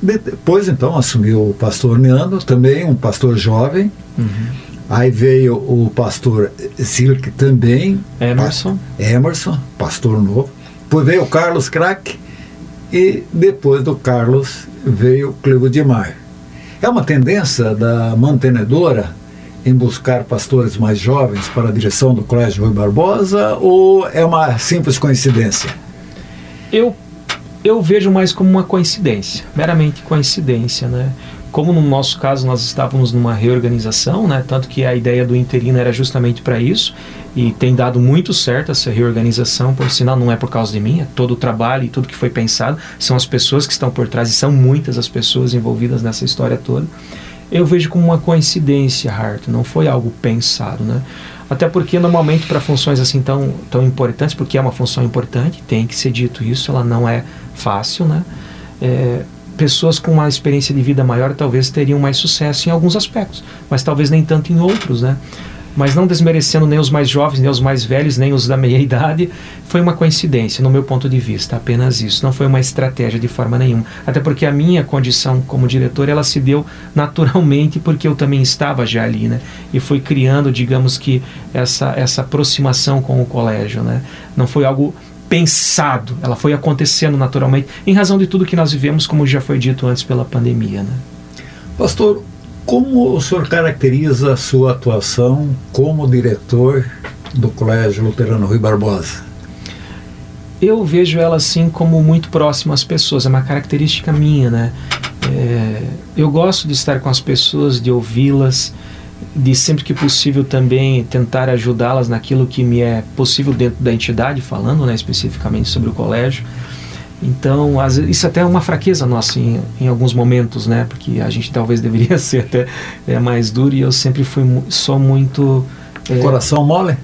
Depois, então, assumiu o pastor Neandro, também um pastor jovem. Uhum. Aí veio o pastor Silke também. Emerson. Pa Emerson, pastor novo. Depois veio o Carlos Crack. E depois do Carlos veio o Clevo de Mar. É uma tendência da mantenedora em buscar pastores mais jovens para a direção do Colégio Rui Barbosa, ou é uma simples coincidência? Eu, eu vejo mais como uma coincidência, meramente coincidência, né? Como no nosso caso nós estávamos numa reorganização, né? Tanto que a ideia do interino era justamente para isso, e tem dado muito certo essa reorganização, por sinal não é por causa de mim, é todo o trabalho e tudo que foi pensado, são as pessoas que estão por trás, e são muitas as pessoas envolvidas nessa história toda. Eu vejo como uma coincidência, Hart, não foi algo pensado, né? Até porque normalmente para funções assim tão, tão importantes, porque é uma função importante, tem que ser dito isso, ela não é fácil, né? É, pessoas com uma experiência de vida maior talvez teriam mais sucesso em alguns aspectos, mas talvez nem tanto em outros, né? Mas não desmerecendo nem os mais jovens, nem os mais velhos, nem os da meia idade, foi uma coincidência, no meu ponto de vista, apenas isso. Não foi uma estratégia de forma nenhuma. Até porque a minha condição como diretor, ela se deu naturalmente porque eu também estava já ali, né? E fui criando, digamos que, essa, essa aproximação com o colégio, né? Não foi algo pensado, ela foi acontecendo naturalmente, em razão de tudo que nós vivemos, como já foi dito antes pela pandemia, né? Pastor, como o senhor caracteriza a sua atuação como diretor do Colégio Luterano Rui Barbosa? Eu vejo ela assim como muito próxima às pessoas, é uma característica minha, né? É, eu gosto de estar com as pessoas, de ouvi-las, de sempre que possível também tentar ajudá-las naquilo que me é possível dentro da entidade, falando, né, especificamente sobre o colégio. Então, às vezes, isso até é uma fraqueza nossa em, em alguns momentos, né? Porque a gente talvez deveria ser até é, mais duro, e eu sempre fui só muito... É, coração mole?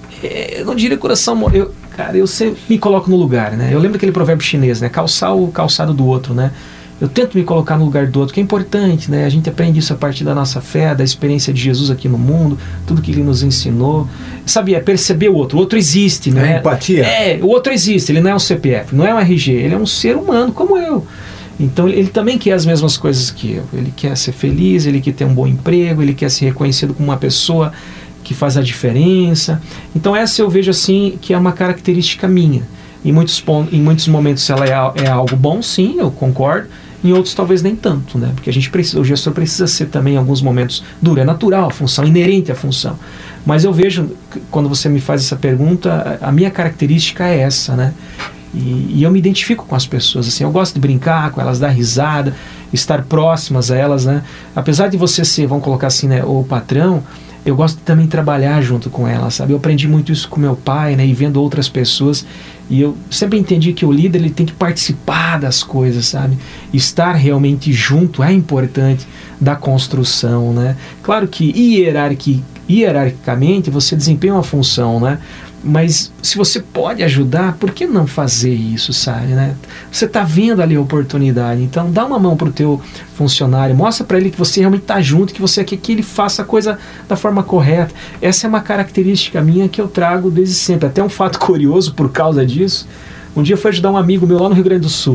É, eu não diria coração mole. Eu, cara, eu sempre me coloco no lugar, né? Eu lembro aquele provérbio chinês, né? Calçar o calçado do outro, né? Eu tento me colocar no lugar do outro, que é importante, né? A gente aprende isso a partir da nossa fé, da experiência de Jesus aqui no mundo, tudo que ele nos ensinou. Sabe, é perceber o outro. O outro existe, né? É empatia. É, o outro existe, ele não é um C P F, não é um R G, ele é um ser humano como eu. Então ele, ele também quer as mesmas coisas que eu. Ele quer ser feliz, ele quer ter um bom emprego, ele quer ser reconhecido como uma pessoa que faz a diferença. Então essa eu vejo assim que é uma característica minha. Em muitos, em muitos momentos ela é, é algo bom, sim, eu concordo. Em outros talvez nem tanto, né? Porque a gente precisa, o gestor precisa ser também em alguns momentos duro, é natural a função, inerente à função. Mas eu vejo, quando você me faz essa pergunta, a minha característica é essa, né? E, e eu me identifico com as pessoas, assim, eu gosto de brincar com elas, dar risada, estar próximas a elas, né? Apesar de você ser, vamos colocar assim, né, o patrão, eu gosto de também trabalhar junto com elas, sabe? Eu aprendi muito isso com meu pai, né? E vendo outras pessoas. E eu sempre entendi que o líder ele tem que participar das coisas, sabe? Estar realmente junto é importante da construção, né? Claro que hierarqui, hierarquicamente você desempenha uma função, né? Mas se você pode ajudar, por que não fazer isso, sabe, né? Você está vendo ali a oportunidade, então dá uma mão para o teu funcionário, mostra para ele que você realmente está junto, que você quer que ele faça a coisa da forma correta. Essa é uma característica minha que eu trago desde sempre. Até um fato curioso por causa disso, um dia eu fui ajudar um amigo meu lá no Rio Grande do Sul,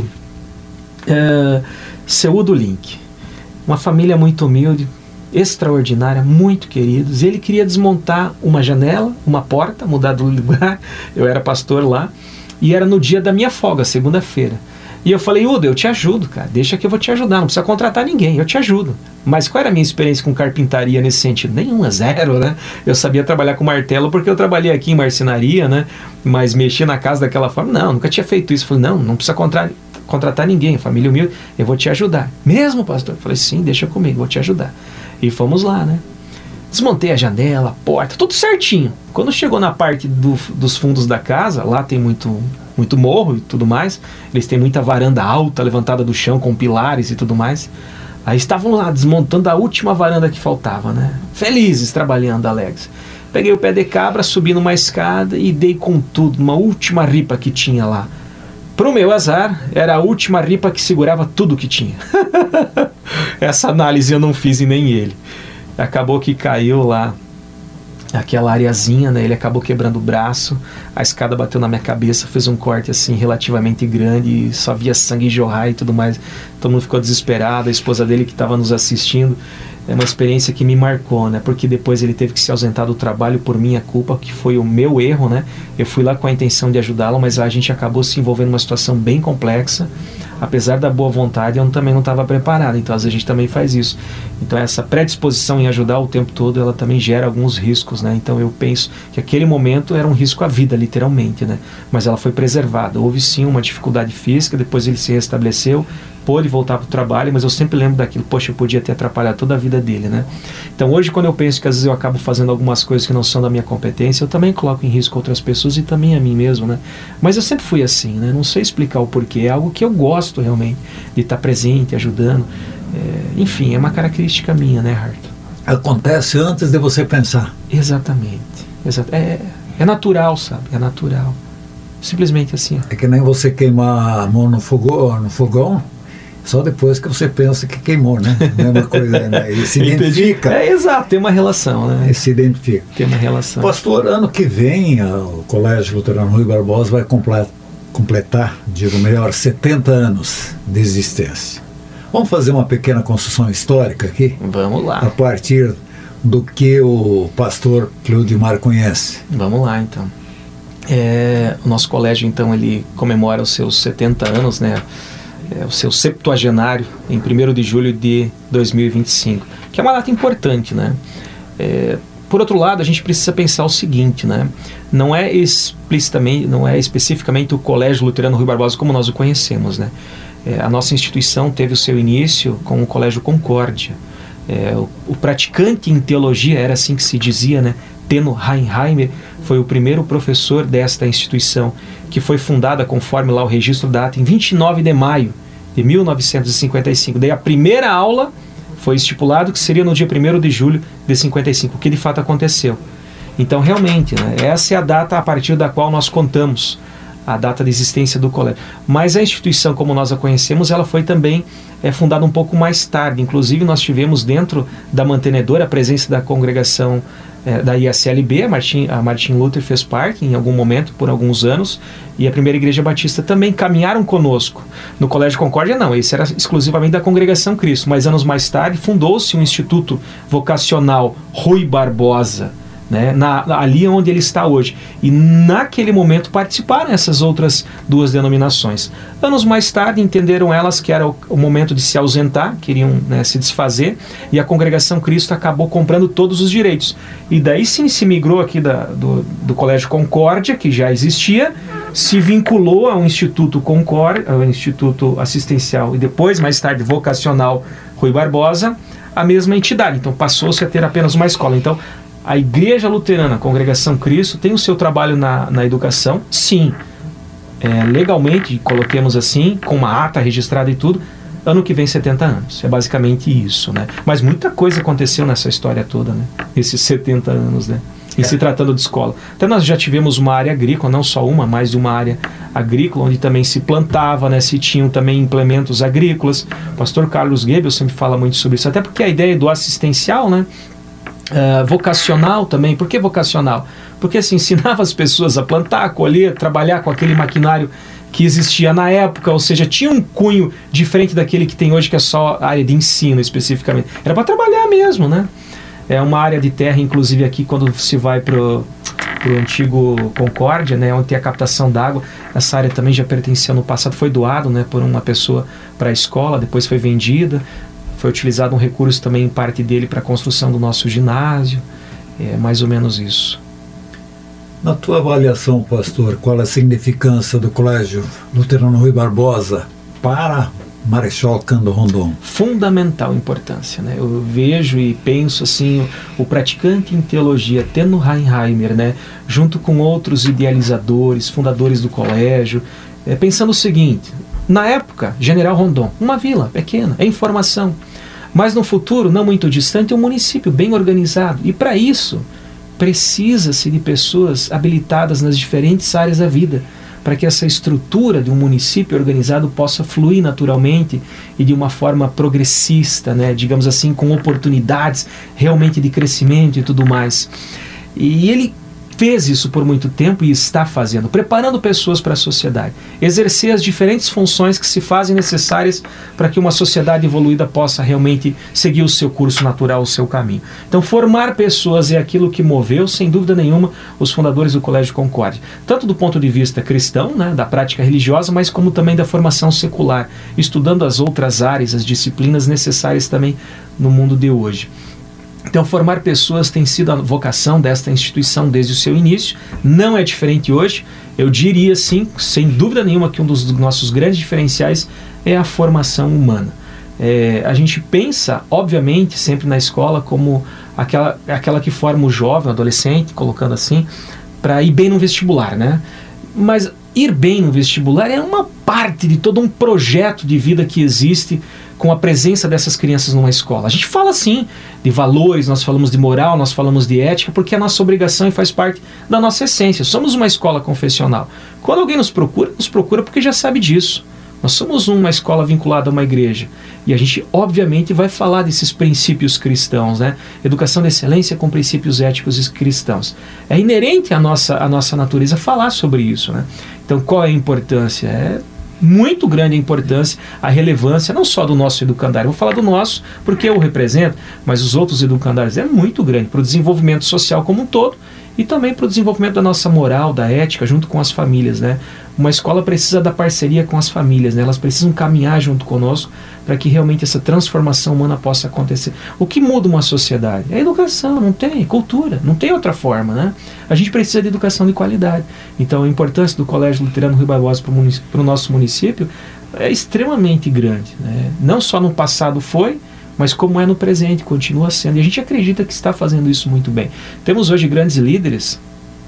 é, Seudo Link, uma família muito humilde, extraordinária, muito queridos. Ele queria desmontar uma janela, uma porta, mudar do lugar. Eu era pastor lá e era no dia da minha folga, segunda-feira. E eu falei, Udo, eu te ajudo, cara, deixa que eu vou te ajudar, não precisa contratar ninguém, eu te ajudo. Mas qual era a minha experiência com carpintaria nesse sentido? Nenhuma, zero, né? Eu sabia trabalhar com martelo porque eu trabalhei aqui em marcenaria, né? Mas mexer na casa daquela forma, não, nunca tinha feito isso. Eu falei, não, não precisa contratar contratar ninguém, família humilde, eu vou te ajudar. Mesmo, pastor? Eu falei, sim, deixa comigo, vou te ajudar. E fomos lá, né? Desmontei a janela, a porta, tudo certinho. Quando chegou na parte do, dos fundos da casa, lá tem muito, muito morro e tudo mais, eles têm muita varanda alta, levantada do chão, com pilares e tudo mais. Aí estavam lá, desmontando a última varanda que faltava, né? Felizes, trabalhando, alegres. Peguei o pé de cabra, subi numa escada e dei com tudo, uma última ripa que tinha lá. Pro meu azar, era a última ripa que segurava tudo que tinha. Essa análise eu não fiz e nem ele. Acabou que caiu lá aquela areazinha, né? Ele acabou quebrando o braço, a escada bateu na minha cabeça, fez um corte assim relativamente grande, e só via sangue jorrar e tudo mais. Todo mundo ficou desesperado, a esposa dele que estava nos assistindo. É uma experiência que me marcou, né? Porque depois ele teve que se ausentar do trabalho por minha culpa, que foi o meu erro, né? Eu fui lá com a intenção de ajudá-lo, mas a gente acabou se envolvendo numa situação bem complexa. Apesar da boa vontade, eu também não estava preparado. Então, às vezes, a gente também faz isso. Então, essa predisposição em ajudar o tempo todo, ela também gera alguns riscos, né? Então, eu penso que aquele momento era um risco à vida, literalmente, né? Mas ela foi preservada. Houve, sim, uma dificuldade física, depois ele se restabeleceu, pôde voltar para o trabalho, mas eu sempre lembro daquilo, poxa, eu podia ter atrapalhado toda a vida dele, né? Então, hoje, quando eu penso que às vezes eu acabo fazendo algumas coisas que não são da minha competência, eu também coloco em risco outras pessoas e também a mim mesmo, né? Mas eu sempre fui assim, né? Não sei explicar o porquê, é algo que eu gosto realmente, de estar presente, ajudando. É, enfim, é uma característica minha, né, Harto? Acontece antes de você pensar. Exatamente. Exat é, é natural, sabe? É natural. Simplesmente assim. É que nem você queimar a mão no fogão, no fogão só depois que você pensa que queimou, né? Mesma coisa, né? E se identifica. É, exato, tem uma relação, né? E se identifica. Tem uma relação. Pastor, ano que vem o Colégio Luterano Rui Barbosa vai completar, completar, digo melhor, setenta anos de existência. Vamos fazer uma pequena construção histórica aqui? Vamos lá. A partir do que o pastor Cleudimar conhece. Vamos lá, então. É, o nosso colégio, então, ele comemora os seus setenta anos, né? É, o seu septuagenário, em primeiro de julho de dois mil e vinte e cinco, que é uma data importante, né? É, por outro lado, a gente precisa pensar o seguinte, né? Não é explicitamente, não é especificamente o Colégio Luterano Rui Barbosa como nós o conhecemos, né? É, a nossa instituição teve o seu início com o Colégio Concórdia. É, o, o praticante em teologia, era assim que se dizia, né? Teno Heinheimer foi o primeiro professor desta instituição, que foi fundada, conforme lá o registro da ata, em vinte e nove de maio de mil novecentos e cinquenta e cinco. Daí a primeira aula foi estipulado que seria no dia primeiro de julho de cinquenta e cinco, o que de fato aconteceu. Então, realmente, né, essa é a data a partir da qual nós contamos a data de existência do colégio. Mas a instituição, como nós a conhecemos, ela foi também é, fundada um pouco mais tarde. Inclusive, nós tivemos dentro da mantenedora a presença da congregação é, da I S L B, a Martin, a Martin Luther fez parte em algum momento, por alguns anos, e a Primeira Igreja Batista também caminharam conosco. No Colégio Concórdia, não, esse era exclusivamente da Congregação Cristo, mas anos mais tarde fundou-se um Instituto Vocacional Rui Barbosa, né, na, ali onde ele está hoje. E naquele momento participaram essas outras duas denominações. Anos mais tarde entenderam elas que era o, o momento de se ausentar, queriam, né, se desfazer, e a Congregação Cristo acabou comprando todos os direitos. E daí sim se migrou aqui da, do, do Colégio Concórdia, que já existia, se vinculou ao Instituto Concórdia, ao Instituto Assistencial e depois, mais tarde, Vocacional Rui Barbosa, a mesma entidade. Então passou-se a ter apenas uma escola. Então, a Igreja Luterana, a Congregação Cristo, tem o seu trabalho na, na educação, sim, é, legalmente, coloquemos assim, com uma ata registrada e tudo, ano que vem setenta anos, é basicamente isso, né? Mas muita coisa aconteceu nessa história toda, né? Esses setenta anos, né? E é. Se tratando de escola. Até nós já tivemos uma área agrícola, não só uma, mais de uma área agrícola, onde também se plantava, né? Se tinham também implementos agrícolas. O pastor Carlos Goebel sempre fala muito sobre isso, até porque a ideia do assistencial, né? Uh, vocacional também. Por que vocacional? Porque assim, ensinava as pessoas a plantar, colher, trabalhar com aquele maquinário que existia na época, ou seja, tinha um cunho diferente daquele que tem hoje, que é só a área de ensino especificamente. Era para trabalhar mesmo, né? É uma área de terra, inclusive aqui quando se vai para o antigo Concórdia, né, onde tem a captação d'água, essa área também já pertencia no passado, foi doado, né, por uma pessoa para a escola, depois foi vendida. Foi utilizado um recurso também em parte dele para a construção do nosso ginásio. É mais ou menos isso. Na tua avaliação, pastor, qual a significância do Colégio Luterano Rui Barbosa para Marechal Cândido Rondon? Fundamental importância, né? Eu vejo e penso assim, o, o praticante em teologia, Teno Heinheimer, né, junto com outros idealizadores, fundadores do colégio, é, pensando o seguinte: na época, General Rondon, uma vila pequena, é informação. Mas no futuro, não muito distante, é um município bem organizado. E para isso, precisa-se de pessoas habilitadas nas diferentes áreas da vida, para que essa estrutura de um município organizado possa fluir naturalmente e de uma forma progressista, né? Digamos assim, com oportunidades realmente de crescimento e tudo mais. E ele fez isso por muito tempo e está fazendo, preparando pessoas para a sociedade, exercer as diferentes funções que se fazem necessárias para que uma sociedade evoluída possa realmente seguir o seu curso natural, o seu caminho. Então, formar pessoas é aquilo que moveu, sem dúvida nenhuma, os fundadores do Colégio Concórdia, tanto do ponto de vista cristão, né, da prática religiosa, mas como também da formação secular, estudando as outras áreas, as disciplinas necessárias também no mundo de hoje. Então, formar pessoas tem sido a vocação desta instituição desde o seu início, não é diferente hoje. Eu diria, sim, sem dúvida nenhuma, que um dos nossos grandes diferenciais é a formação humana. É, a gente pensa, obviamente, sempre na escola como aquela, aquela que forma o jovem, o adolescente, colocando assim, para ir bem no vestibular, né? Mas ir bem no vestibular é uma parte de todo um projeto de vida que existe com a presença dessas crianças numa escola. A gente fala sim de valores, nós falamos de moral, nós falamos de ética, porque é a nossa obrigação e faz parte da nossa essência. Somos uma escola confessional. Quando alguém nos procura, nos procura porque já sabe disso. Nós somos uma escola vinculada a uma igreja. E a gente, obviamente, vai falar desses princípios cristãos, né? Educação de excelência com princípios éticos e cristãos. É inerente à nossa, à nossa natureza falar sobre isso, né? Então, qual é a importância? É muito grande a importância, a relevância, não só do nosso educandário. Vou falar do nosso, porque eu o represento, mas os outros educandários é muito grande para o desenvolvimento social como um todo e também para o desenvolvimento da nossa moral, da ética, junto com as famílias, né? Uma escola precisa da parceria com as famílias, né? Elas precisam caminhar junto conosco para que realmente essa transformação humana possa acontecer. O que muda uma sociedade? É a educação, não tem, é cultura, não tem outra forma, né? A gente precisa de educação de qualidade. Então a importância do Colégio Luterano Rui Barbosa para o nosso município é extremamente grande, né? Não só no passado foi, mas como é no presente, continua sendo. E a gente acredita que está fazendo isso muito bem. Temos hoje grandes líderes,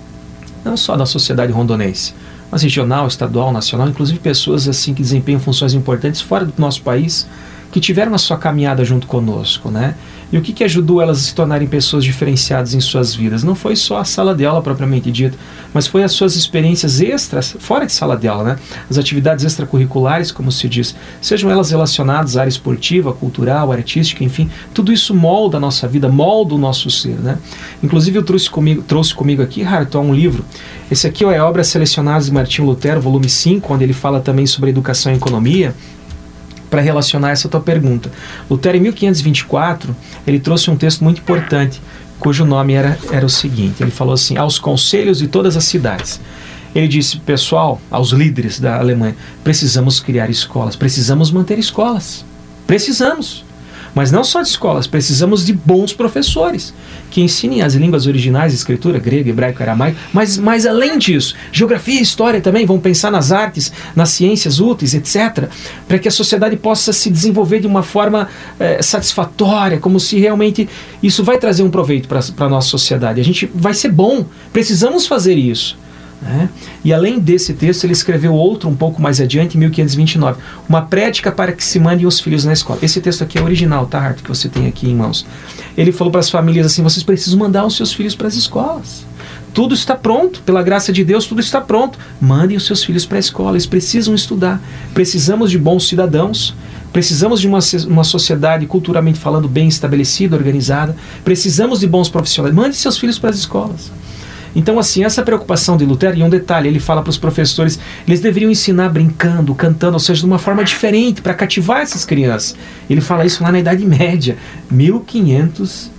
não só da sociedade rondonense, mas regional, estadual, nacional, inclusive pessoas assim que desempenham funções importantes fora do nosso país, que tiveram a sua caminhada junto conosco, né? E o que, que ajudou elas a se tornarem pessoas diferenciadas em suas vidas? Não foi só a sala de aula propriamente dita, mas foi as suas experiências extras, fora de sala de aula, né? As atividades extracurriculares, como se diz, sejam elas relacionadas à área esportiva, cultural, artística, enfim, tudo isso molda a nossa vida, molda o nosso ser, né? Inclusive eu trouxe comigo, trouxe comigo aqui, Harton, um livro. Esse aqui é Obras Selecionadas de Martinho Lutero, volume cinco, onde ele fala também sobre educação e economia, para relacionar essa tua pergunta. Lutero, em mil quinhentos e vinte e quatro, ele trouxe um texto muito importante, cujo nome era, era o seguinte, ele falou assim: aos conselhos de todas as cidades. Ele disse, pessoal, aos líderes da Alemanha, precisamos criar escolas, precisamos manter escolas, precisamos. Mas não só de escolas, precisamos de bons professores que ensinem as línguas originais, escritura, grego, hebraico, aramaico, mas, mas além disso, geografia e história também, vão pensar nas artes, nas ciências úteis, etcétera, para que a sociedade possa se desenvolver de uma forma é, satisfatória, como se realmente isso vai trazer um proveito para a nossa sociedade. A gente vai ser bom, precisamos fazer isso. Né? E além desse texto, ele escreveu outro um pouco mais adiante, em mil quinhentos e vinte e nove, uma prédica para que se mandem os filhos na escola. Esse texto aqui é original, tá, Arthur, que você tem aqui em mãos. Ele falou para as famílias assim: vocês precisam mandar os seus filhos para as escolas. Tudo está pronto, pela graça de Deus, tudo está pronto. Mandem os seus filhos para a escola, eles precisam estudar. Precisamos de bons cidadãos, precisamos de uma, uma sociedade culturalmente falando bem estabelecida, organizada. Precisamos de bons profissionais. Mande seus filhos para as escolas. Então, assim, essa preocupação de Lutero, e um detalhe, ele fala para os professores, eles deveriam ensinar brincando, cantando, ou seja, de uma forma diferente, para cativar essas crianças. Ele fala isso lá na Idade Média, mil quinhentos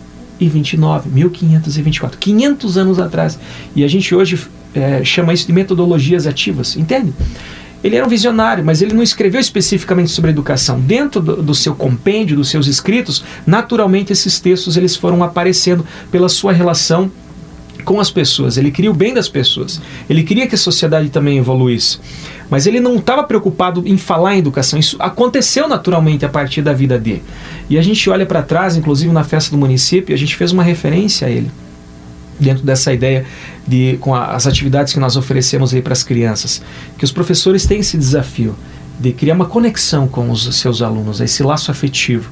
e vinte e nove, mil quinhentos e vinte e quatro, quinhentos anos atrás. E a gente hoje é, chama isso de metodologias ativas, entende? Ele era um visionário, mas ele não escreveu especificamente sobre educação. Dentro do, do seu compêndio, dos seus escritos, naturalmente esses textos eles foram aparecendo pela sua relação com as pessoas. Ele queria o bem das pessoas. Ele queria que a sociedade também evoluísse. Mas ele não estava preocupado em falar em educação. Isso aconteceu naturalmente a partir da vida dele. E a gente olha para trás, inclusive na festa do município, a gente fez uma referência a ele, dentro dessa ideia de, com a, as atividades que nós oferecemos aí para as crianças, que os professores têm esse desafio de criar uma conexão com os seus alunos, esse laço afetivo.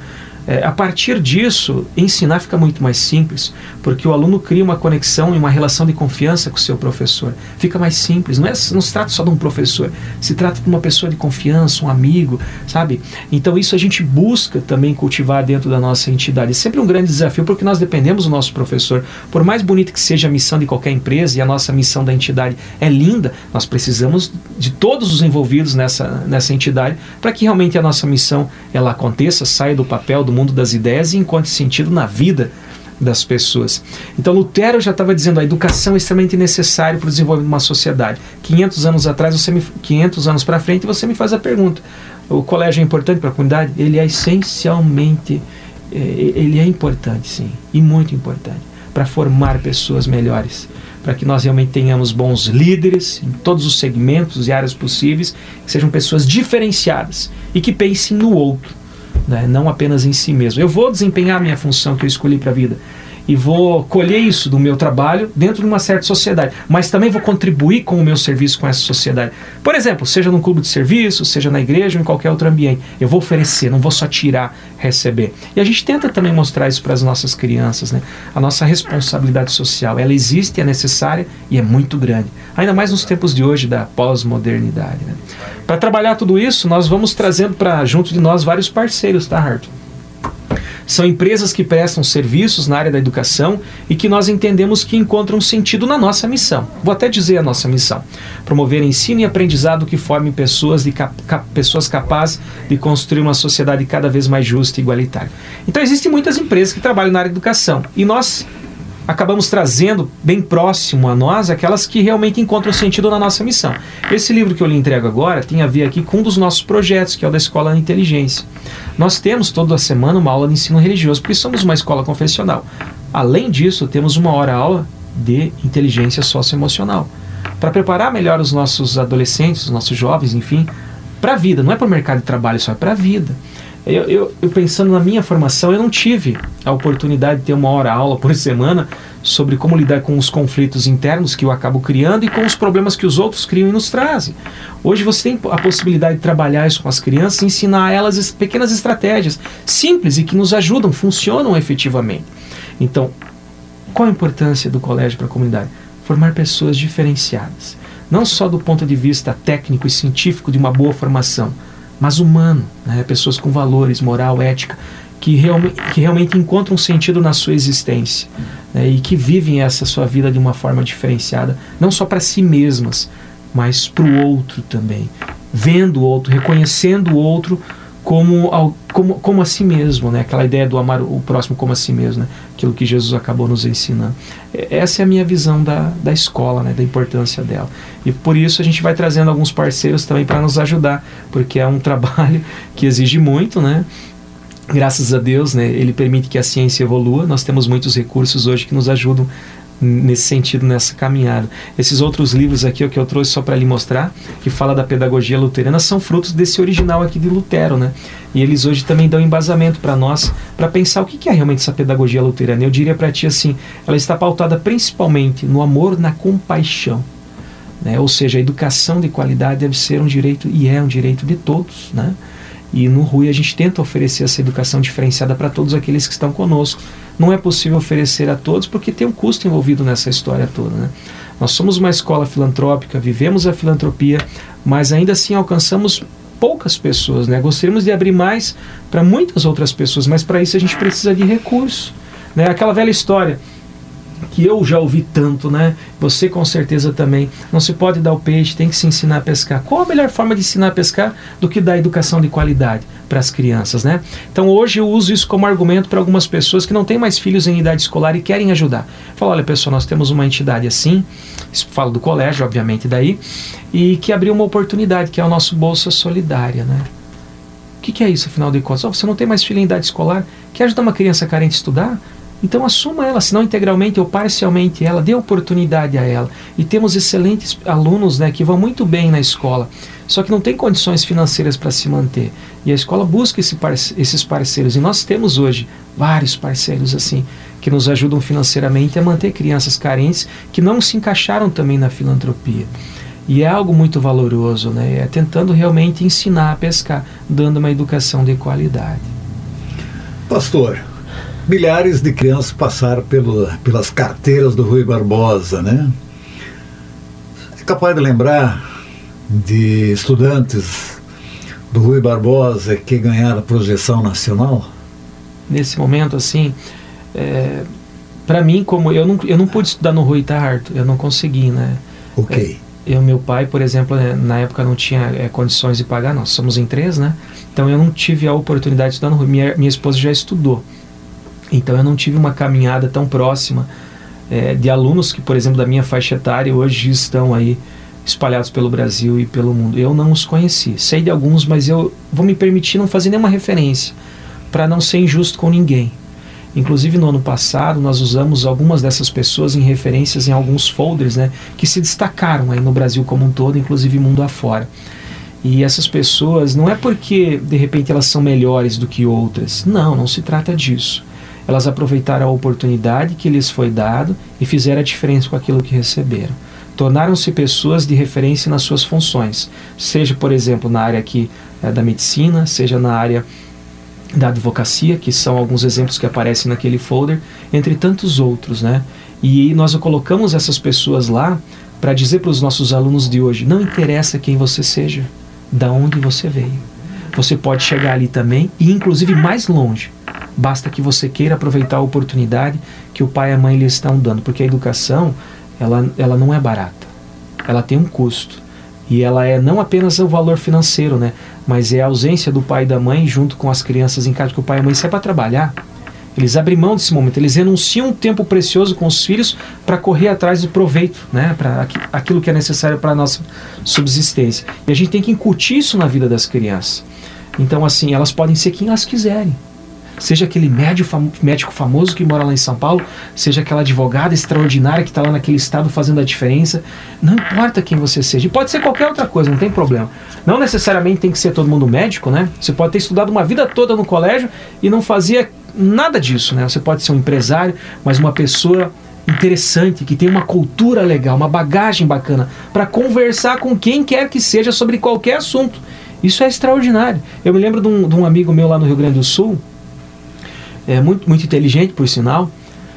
É, a partir disso, ensinar fica muito mais simples, porque o aluno cria uma conexão e uma relação de confiança com o seu professor. Fica mais simples, não, é, não se trata só de um professor, se trata de uma pessoa de confiança, um amigo, sabe? Então isso a gente busca também cultivar dentro da nossa entidade. É sempre um grande desafio, porque nós dependemos do nosso professor. Por mais bonita que seja a missão de qualquer empresa, e a nossa missão da entidade é linda, nós precisamos de todos os envolvidos nessa, nessa entidade, para que realmente a nossa missão ela aconteça, saia do papel, do mundo das ideias e encontre sentido na vida das pessoas. Então Lutero já estava dizendo, a educação é extremamente necessária para o desenvolvimento de uma sociedade. quinhentos anos atrás, você me, quinhentos anos para frente, você me faz a pergunta, o colégio é importante para a comunidade? Ele é essencialmente, ele é importante, sim, e muito importante, para formar pessoas melhores, para que nós realmente tenhamos bons líderes em todos os segmentos e áreas possíveis, que sejam pessoas diferenciadas e que pensem no outro, né? Não apenas em si mesmo. Eu vou desempenhar a minha função que eu escolhi para a vida e vou colher isso do meu trabalho dentro de uma certa sociedade, mas também vou contribuir com o meu serviço com essa sociedade. Por exemplo, seja num clube de serviço, seja na igreja ou em qualquer outro ambiente, eu vou oferecer, não vou só tirar, receber. E a gente tenta também mostrar isso para as nossas crianças, né? A nossa responsabilidade social, ela existe, é necessária e é muito grande, ainda mais nos tempos de hoje da pós-modernidade, né? Para trabalhar tudo isso, nós vamos trazendo para junto de nós vários parceiros, tá, Harton? São empresas que prestam serviços na área da educação e que nós entendemos que encontram sentido na nossa missão. Vou até dizer a nossa missão. Promover ensino e aprendizado que formem pessoas, de cap cap pessoas capazes de construir uma sociedade cada vez mais justa e igualitária. Então existem muitas empresas que trabalham na área da educação e nós acabamos trazendo bem próximo a nós aquelas que realmente encontram sentido na nossa missão. Esse livro que eu lhe entrego agora tem a ver aqui com um dos nossos projetos, que é o da Escola da Inteligência. Nós temos toda semana uma aula de ensino religioso, porque somos uma escola confessional. Além disso, temos uma hora-aula de inteligência socioemocional, para preparar melhor os nossos adolescentes, os nossos jovens, enfim, para a vida. Não é para o mercado de trabalho só, é para a vida. Eu, eu, eu pensando na minha formação, eu não tive a oportunidade de ter uma hora-aula por semana sobre como lidar com os conflitos internos que eu acabo criando e com os problemas que os outros criam e nos trazem. Hoje você tem a possibilidade de trabalhar isso com as crianças, ensinar a elas pequenas estratégias simples e que nos ajudam, funcionam efetivamente. Então, qual a importância do colégio para a comunidade? Formar pessoas diferenciadas, não só do ponto de vista técnico e científico de uma boa formação, mas humano, né? Pessoas com valores, moral, ética, que, realme que realmente encontram sentido na sua existência, né? E que vivem essa sua vida de uma forma diferenciada, não só para si mesmas, mas para o outro também, vendo o outro, reconhecendo o outro como, como, como a si mesmo, né? Aquela ideia do amar o próximo como a si mesmo, né? Aquilo que Jesus acabou nos ensinando. Essa é a minha visão da, da escola, né? Da importância dela. E por isso a gente vai trazendo alguns parceiros também para nos ajudar, porque é um trabalho que exige muito, né? Graças a Deus, né? Ele permite que a ciência evolua. Nós temos muitos recursos hoje que nos ajudam nesse sentido, nessa caminhada. Esses outros livros aqui, o que eu trouxe só para lhe mostrar, que fala da pedagogia luterana, são frutos desse original aqui de Lutero, né? E eles hoje também dão embasamento para nós, para pensar o que é realmente essa pedagogia luterana. Eu diria para ti assim, ela está pautada principalmente no amor, na compaixão, né? Ou seja, a educação de qualidade deve ser um direito, e é um direito de todos, né? E no R U I a gente tenta oferecer essa educação diferenciada para todos aqueles que estão conosco. Não é possível oferecer a todos porque tem um custo envolvido nessa história toda, né? Nós somos uma escola filantrópica, vivemos a filantropia, mas ainda assim alcançamos poucas pessoas, né? Gostaríamos de abrir mais para muitas outras pessoas, mas para isso a gente precisa de recurso, né? Aquela velha história que eu já ouvi tanto, né? Você com certeza também. Não se pode dar o peixe, tem que se ensinar a pescar. Qual a melhor forma de ensinar a pescar do que dar educação de qualidade para as crianças, né? Então hoje eu uso isso como argumento para algumas pessoas que não têm mais filhos em idade escolar e querem ajudar. Falo, olha pessoal, nós temos uma entidade assim, falo do colégio, obviamente, daí, e que abriu uma oportunidade, que é o nosso Bolsa Solidária, né? O que, que é isso, afinal de contas? Oh, você não tem mais filho em idade escolar, quer ajudar uma criança carente a estudar? Então assuma ela, se não integralmente ou parcialmente ela, dê oportunidade a ela. E temos excelentes alunos, né, que vão muito bem na escola, só que não tem condições financeiras para se manter. E a escola busca esse parce esses parceiros. E nós temos hoje vários parceiros assim, que nos ajudam financeiramente a manter crianças carentes que não se encaixaram também na filantropia. E é algo muito valoroso, né? É tentando realmente ensinar a pescar, dando uma educação de qualidade. Pastor, milhares de crianças passaram pelo, pelas carteiras do Rui Barbosa, né? É capaz de lembrar de estudantes do Rui Barbosa que ganharam a projeção nacional? Nesse momento, assim, é, para mim, como eu não, eu não pude estudar no Rui, tá, Arthur? Eu não consegui, né? Ok. É, eu, meu pai, por exemplo, na época não tinha é, condições de pagar, nós somos em três, né? Então eu não tive a oportunidade de estudar no Rui. Minha, minha esposa já estudou. Então eu não tive uma caminhada tão próxima é, de alunos que, por exemplo, da minha faixa etária, hoje estão aí espalhados pelo Brasil e pelo mundo. Eu não os conheci. Sei de alguns, mas eu vou me permitir não fazer nenhuma referência, para não ser injusto com ninguém. Inclusive no ano passado nós usamos algumas dessas pessoas em referências em alguns folders, né, que se destacaram aí no Brasil como um todo, inclusive mundo afora. E essas pessoas, não é porque de repente elas são melhores do que outras, não, não se trata disso. Elas aproveitaram a oportunidade que lhes foi dado e fizeram a diferença com aquilo que receberam. Tornaram-se pessoas de referência nas suas funções, seja, por exemplo, na área aqui é, da medicina, seja na área da advocacia, que são alguns exemplos que aparecem naquele folder, entre tantos outros, né? E nós colocamos essas pessoas lá para dizer para os nossos alunos de hoje, não interessa quem você seja, da onde você veio. Você pode chegar ali também e inclusive mais longe. Basta que você queira aproveitar a oportunidade que o pai e a mãe lhe estão dando, porque a educação, ela, ela não é barata. Ela tem um custo. E ela é não apenas o valor financeiro, né? Mas é a ausência do pai e da mãe junto com as crianças em casa, que o pai e a mãe saem para trabalhar. Eles abrem mão desse momento, eles renunciam um tempo precioso com os filhos para correr atrás do proveito, né? Para aquilo que é necessário para a nossa subsistência. E a gente tem que incutir isso na vida das crianças. Então, assim, elas podem ser quem elas quiserem. Seja aquele médico, fam- médico famoso que mora lá em São Paulo, seja aquela advogada extraordinária que está lá naquele estado fazendo a diferença. Não importa quem você seja. E pode ser qualquer outra coisa, não tem problema. Não necessariamente tem que ser todo mundo médico, né? Você pode ter estudado uma vida toda no colégio e não fazia nada disso, né? Você pode ser um empresário, mas uma pessoa interessante, que tem uma cultura legal, uma bagagem bacana, para conversar com quem quer que seja sobre qualquer assunto. Isso é extraordinário. Eu me lembro de um, de um amigo meu lá no Rio Grande do Sul, é muito, muito inteligente, por sinal,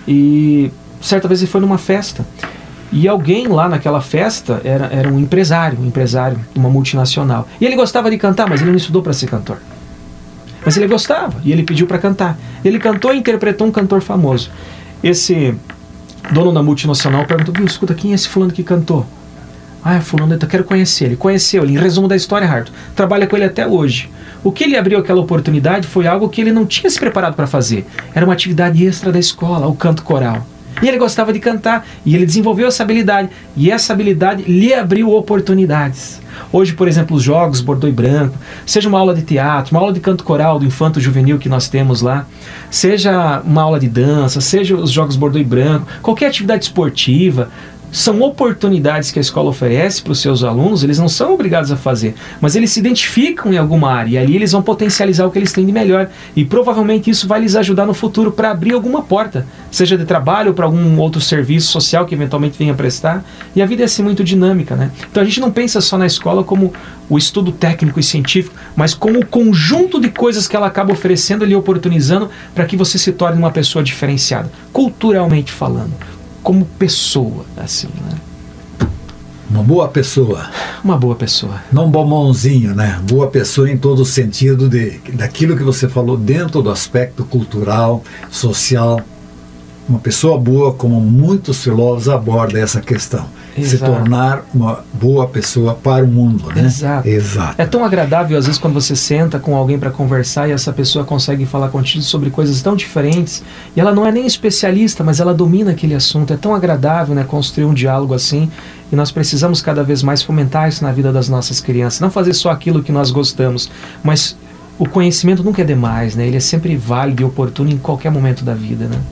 e certa vez ele foi numa festa, e alguém lá naquela festa era, era um empresário, um empresário de uma multinacional, e ele gostava de cantar, mas ele não estudou para ser cantor, mas ele gostava, e ele pediu para cantar. Ele cantou e interpretou um cantor famoso. Esse dono da multinacional perguntou, viu, escuta, quem é esse fulano que cantou? Ah, é fulano, eu quero conhecer ele. Conheceu ele, em resumo da história, Harto, trabalha com ele até hoje. O que ele abriu aquela oportunidade foi algo que ele não tinha se preparado para fazer. Era uma atividade extra da escola, o canto coral. E ele gostava de cantar, e ele desenvolveu essa habilidade. E essa habilidade lhe abriu oportunidades. Hoje, por exemplo, os jogos Bordô e Branco, seja uma aula de teatro, uma aula de canto coral do Infanto Juvenil que nós temos lá, seja uma aula de dança, seja os jogos Bordô e Branco, qualquer atividade esportiva, são oportunidades que a escola oferece para os seus alunos. Eles não são obrigados a fazer, mas eles se identificam em alguma área e ali eles vão potencializar o que eles têm de melhor, e provavelmente isso vai lhes ajudar no futuro para abrir alguma porta, seja de trabalho ou para algum outro serviço social que eventualmente venha prestar. E a vida é assim muito dinâmica, né? Então a gente não pensa só na escola como o estudo técnico e científico, mas como o conjunto de coisas que ela acaba oferecendo e lhe oportunizando para que você se torne uma pessoa diferenciada, culturalmente falando, como pessoa, assim, né? Uma boa pessoa. Uma boa pessoa. Não bombonzinho, né? Boa pessoa em todo o sentido de, daquilo que você falou dentro do aspecto cultural, social. Uma pessoa boa, como muitos filósofos abordam essa questão. Exato. Se tornar uma boa pessoa para o mundo, né? Exato. Exato. É tão agradável, às vezes, quando você senta com alguém para conversar e essa pessoa consegue falar contigo sobre coisas tão diferentes, e ela não é nem especialista, mas ela domina aquele assunto. É tão agradável, né, construir um diálogo assim, e nós precisamos cada vez mais fomentar isso na vida das nossas crianças. Não fazer só aquilo que nós gostamos, mas o conhecimento nunca é demais, né? Ele é sempre válido e oportuno em qualquer momento da vida, né?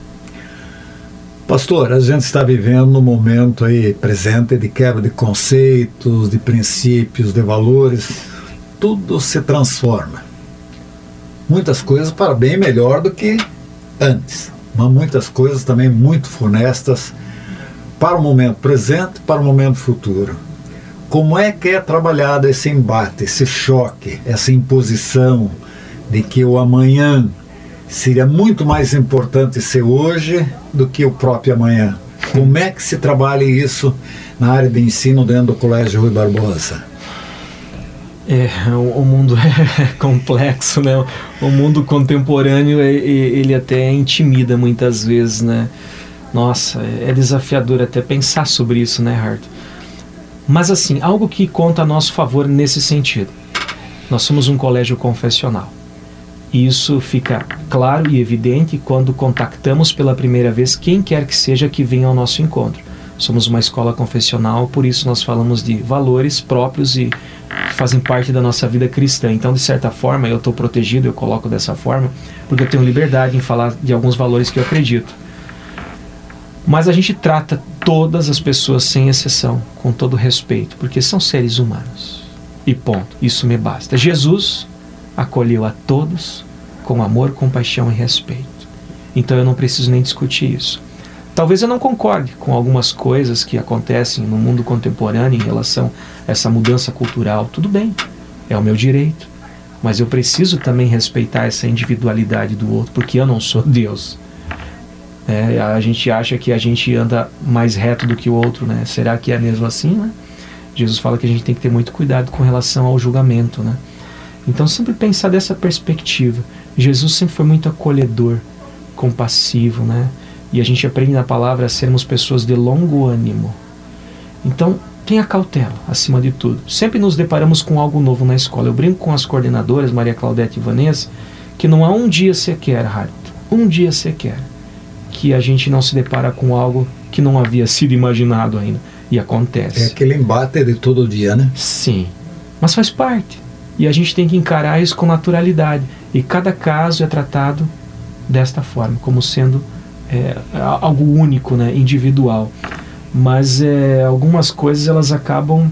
Pastor, a gente está vivendo um momento aí presente de quebra de conceitos, de princípios, de valores. Tudo se transforma. Muitas coisas para bem melhor do que antes, mas muitas coisas também muito funestas para o momento presente, para o momento futuro. Como é que é trabalhado esse embate, esse choque, essa imposição de que o amanhã seria muito mais importante ser hoje do que o próprio amanhã. Como é que se trabalha isso na área de ensino dentro do Colégio Rui Barbosa? É, o, o mundo é complexo, né? O mundo contemporâneo, ele até intimida muitas vezes, né? Nossa, é desafiador até pensar sobre isso, né, Harto? Mas assim, algo que conta a nosso favor nesse sentido. Nós somos um colégio confessional. E isso fica claro e evidente quando contactamos pela primeira vez quem quer que seja que venha ao nosso encontro. Somos uma escola confessional, por isso nós falamos de valores próprios e que fazem parte da nossa vida cristã. Então, de certa forma, eu estou protegido, eu coloco dessa forma, porque eu tenho liberdade em falar de alguns valores que eu acredito. Mas a gente trata todas as pessoas sem exceção, com todo respeito, porque são seres humanos. E ponto, isso me basta. Jesus acolheu a todos com amor, compaixão e respeito. Então eu não preciso nem discutir isso. Talvez eu não concorde com algumas coisas que acontecem no mundo contemporâneo em relação a essa mudança cultural. Tudo bem, é o meu direito. Mas eu preciso também respeitar essa individualidade do outro, porque eu não sou Deus. É, a gente acha que a gente anda mais reto do que o outro, né? Será que é mesmo assim, né? Jesus fala que a gente tem que ter muito cuidado com relação ao julgamento, né? Então sempre pensar dessa perspectiva. Jesus sempre foi muito acolhedor, compassivo, né? E a gente aprende na palavra a sermos pessoas de longo ânimo. Então tenha cautela, acima de tudo. Sempre nos deparamos com algo novo na escola. Eu brinco com as coordenadoras, Maria Claudete e Vanessa, que não há um dia sequer, Harto, um dia sequer, que a gente não se depara com algo que não havia sido imaginado ainda. E acontece. É aquele embate de todo dia, né? Sim, mas faz parte. E a gente tem que encarar isso com naturalidade. E cada caso é tratado desta forma, como sendo é, algo único, né, individual. Mas é, algumas coisas elas acabam,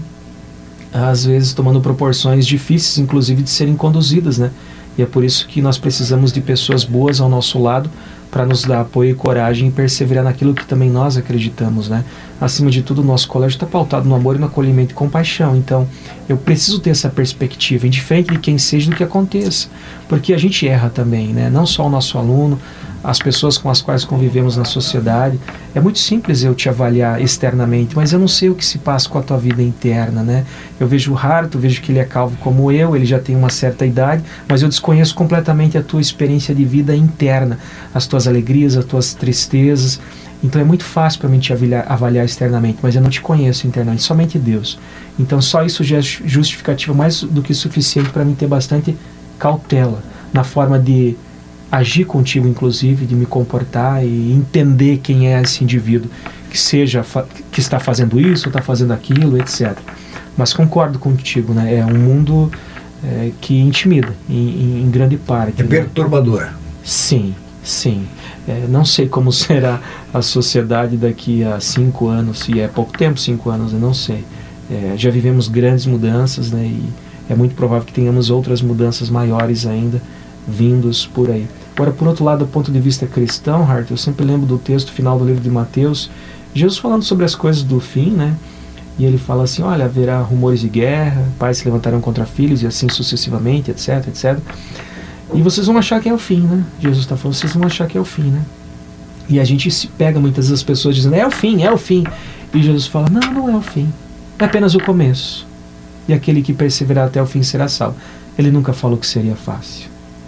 às vezes, tomando proporções difíceis, inclusive, de serem conduzidas, né? E é por isso que nós precisamos de pessoas boas ao nosso lado para nos dar apoio e coragem e perseverar naquilo que também nós acreditamos, né? Acima de tudo, o nosso colégio está pautado no amor e no acolhimento e compaixão. Então, eu preciso ter essa perspectiva, indiferente de quem seja, do que aconteça. Porque a gente erra também, né? Não só o nosso aluno, as pessoas com as quais convivemos na sociedade. É muito simples eu te avaliar externamente, mas eu não sei o que se passa com a tua vida interna, né? Eu vejo o Harto, vejo que ele é calvo como eu, ele já tem uma certa idade, mas eu desconheço completamente a tua experiência de vida interna, as tuas alegrias, as tuas tristezas. Então é muito fácil para mim te avaliar, avaliar externamente, mas eu não te conheço internamente, somente Deus. Então só isso já é justificativa mais do que suficiente para mim ter bastante cautela na forma de agir contigo, inclusive, de me comportar e entender quem é esse indivíduo que seja que está fazendo isso, está fazendo aquilo, etcétera. Mas concordo contigo, né? É um mundo é, que intimida em, em grande parte. É perturbador. Né? Sim, sim. É, não sei como será a sociedade daqui a cinco anos, se é pouco tempo, cinco anos, eu não sei. É, já vivemos grandes mudanças, né? E é muito provável que tenhamos outras mudanças maiores ainda vindos por aí. Agora, por outro lado, do ponto de vista cristão, Hart, eu sempre lembro do texto final do livro de Mateus, Jesus falando sobre as coisas do fim, né? E ele fala assim, olha, haverá rumores de guerra, pais se levantarão contra filhos e assim sucessivamente, etc, etcétera. E vocês vão achar que é o fim, né? Jesus está falando, vocês vão achar que é o fim, né? E a gente se pega muitas vezes as pessoas dizendo, é o fim, é o fim. E Jesus fala, não, não é o fim. É apenas o começo. E aquele que perseverar até o fim será salvo. Ele nunca falou que seria fácil.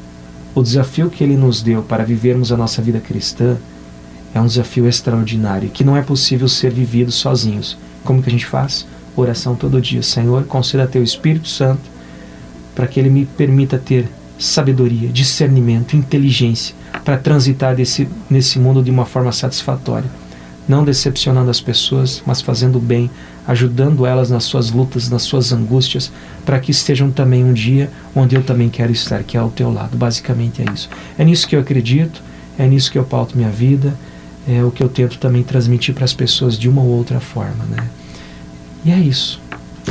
O desafio que ele nos deu para vivermos a nossa vida cristã é um desafio extraordinário, que não é possível ser vivido sozinhos. Como que a gente faz? Oração todo dia. Senhor, conceda teu Espírito Santo para que ele me permita ter sabedoria, discernimento, inteligência para transitar desse, nesse mundo de uma forma satisfatória. Não decepcionando as pessoas, mas fazendo bem, ajudando elas nas suas lutas, nas suas angústias, para que estejam também um dia onde eu também quero estar, que é ao teu lado. Basicamente é isso. É nisso que eu acredito, é nisso que eu pauto minha vida, é o que eu tento também transmitir para as pessoas de uma ou outra forma, né? E é isso.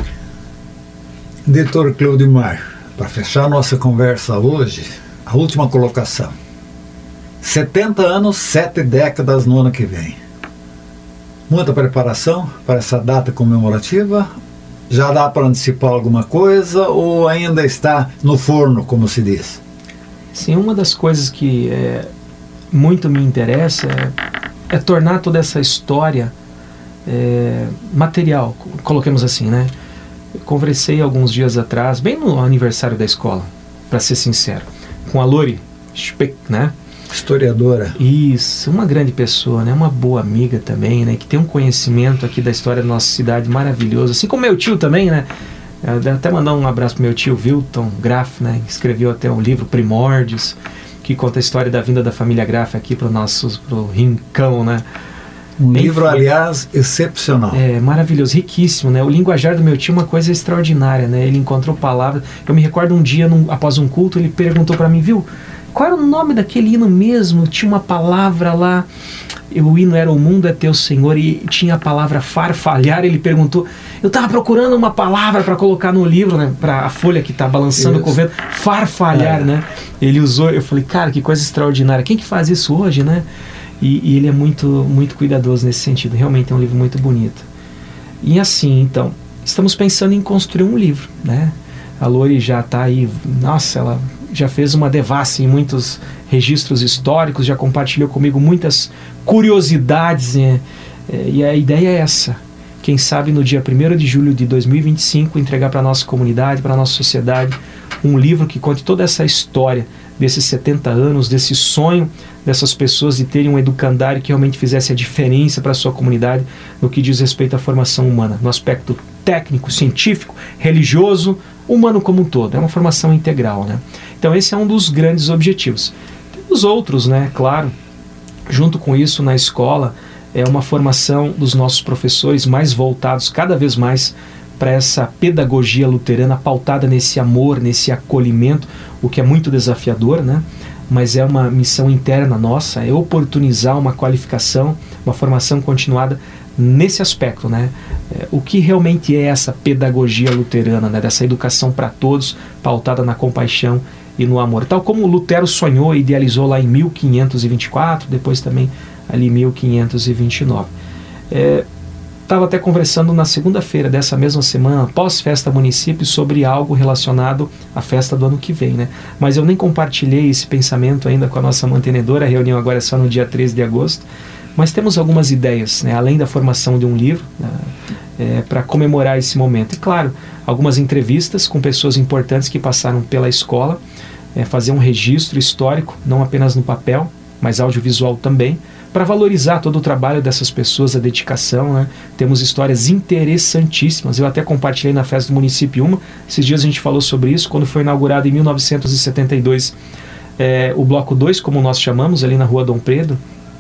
Doutor Cleudimar, para fechar a nossa conversa hoje, a última colocação. setenta anos, sete décadas no ano que vem. Muita preparação para essa data comemorativa? Já dá para antecipar alguma coisa ou ainda está no forno, como se diz? Sim, uma das coisas que é, muito me interessa é, é tornar toda essa história é, material, coloquemos assim, né? Eu conversei alguns dias atrás, bem no aniversário da escola, para ser sincero, com a Lori Speck, né? Historiadora. Isso, uma grande pessoa, né? Uma boa amiga também, né? Que tem um conhecimento aqui da história da nossa cidade maravilhoso, assim como meu tio também, né? Eu devo até mandar um abraço pro meu tio Wilton Graff, né? Escreveu até um livro, Primórdios, que conta a história da vinda da família Graff aqui para o nosso pro Rincão, né? Um Enfim, livro, aliás, excepcional. É, maravilhoso, riquíssimo, né? O linguajar do meu tio é uma coisa extraordinária, né? Ele encontrou palavras. Eu me recordo um dia, num, após um culto, ele perguntou para mim, viu? Qual era o nome daquele hino mesmo? Tinha uma palavra lá, o hino era O Mundo é Teu Senhor, e tinha a palavra farfalhar. Ele perguntou, eu estava procurando uma palavra para colocar no livro, né? Para a folha que está balançando isso. Com o vento, farfalhar, é. Né? Ele usou, eu falei, cara, que coisa extraordinária. Quem que faz isso hoje, né? E, e ele é muito, muito cuidadoso nesse sentido. Realmente é um livro muito bonito. E assim, então, estamos pensando em construir um livro, né? A Lori já está aí, nossa, ela já fez uma devassa em muitos registros históricos, já compartilhou comigo muitas curiosidades, né? E a ideia é essa. Quem sabe no dia primeiro de julho de dois mil e vinte e cinco entregar para a nossa comunidade, para a nossa sociedade, um livro que conte toda essa história desses setenta anos, desse sonho dessas pessoas de terem um educandário que realmente fizesse a diferença para a sua comunidade no que diz respeito à formação humana, no aspecto técnico, científico, religioso, humano como um todo. É uma formação integral, né? Então esse é um dos grandes objetivos. Temos outros, né? Claro, junto com isso na escola, é uma formação dos nossos professores mais voltados cada vez mais para essa pedagogia luterana pautada nesse amor, nesse acolhimento, o que é muito desafiador, né? Mas é uma missão interna nossa, é oportunizar uma qualificação, uma formação continuada nesse aspecto, né? É, o que realmente é essa pedagogia luterana, né? Dessa educação para todos, pautada na compaixão e no amor. Tal como Lutero sonhou e idealizou lá em mil quinhentos e vinte e quatro, depois também ali em mil quinhentos e vinte e nove. É, Estava até conversando na segunda-feira dessa mesma semana, pós-festa município, sobre algo relacionado à festa do ano que vem, né? Mas eu nem compartilhei esse pensamento ainda com a nossa mantenedora, a reunião agora é só no dia treze de agosto, mas temos algumas ideias, né? Além da formação de um livro, né? é, para comemorar esse momento. E claro, algumas entrevistas com pessoas importantes que passaram pela escola, é, fazer um registro histórico, não apenas no papel, mas audiovisual também, para valorizar todo o trabalho dessas pessoas, a dedicação, né? Temos histórias interessantíssimas. Eu até compartilhei na festa do município uma. Esses dias a gente falou sobre isso, quando foi inaugurado em mil novecentos e setenta e dois é, o Bloco dois, como nós chamamos, ali na rua Dom Pedro.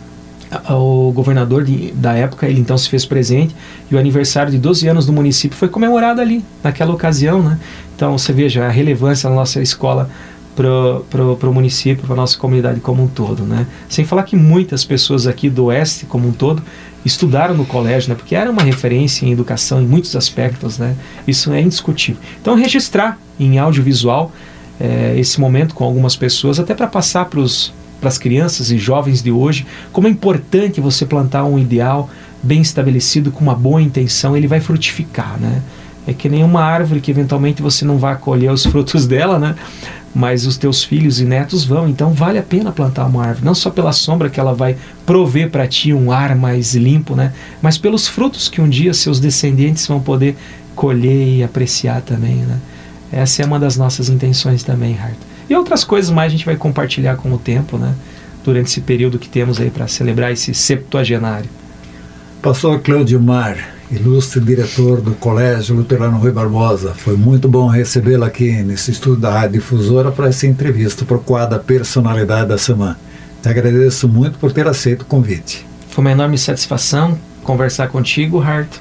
O governador de, da época, ele então se fez presente, e o aniversário de doze anos do município foi comemorado ali, naquela ocasião, né? Então você veja a relevância da nossa escola para o município, para a nossa comunidade como um todo, né? Sem falar que muitas pessoas aqui do Oeste como um todo estudaram no colégio, né? Porque era uma referência em educação em muitos aspectos, né? Isso é indiscutível. Então registrar em audiovisual é, esse momento com algumas pessoas, até para passar para as crianças e jovens de hoje, como é importante você plantar um ideal bem estabelecido, com uma boa intenção, ele vai frutificar, né? É que nem uma árvore que eventualmente você não vai colher os frutos dela, né? Mas os teus filhos e netos vão. Então vale a pena plantar uma árvore, não só pela sombra que ela vai prover para ti um ar mais limpo, né? Mas pelos frutos que um dia seus descendentes vão poder colher e apreciar também, né? Essa é uma das nossas intenções também, Hart. E outras coisas mais a gente vai compartilhar com o tempo, né? Durante esse período que temos aí para celebrar esse septuagenário. Pastor Cláudio Mar, ilustre diretor do Colégio Luterano Rui Barbosa, foi muito bom recebê-lo aqui nesse estúdio da Rádio Difusora para essa entrevista para o quadro Personalidade da Semana. Te agradeço muito por ter aceito o convite. Foi uma enorme satisfação conversar contigo, Hart.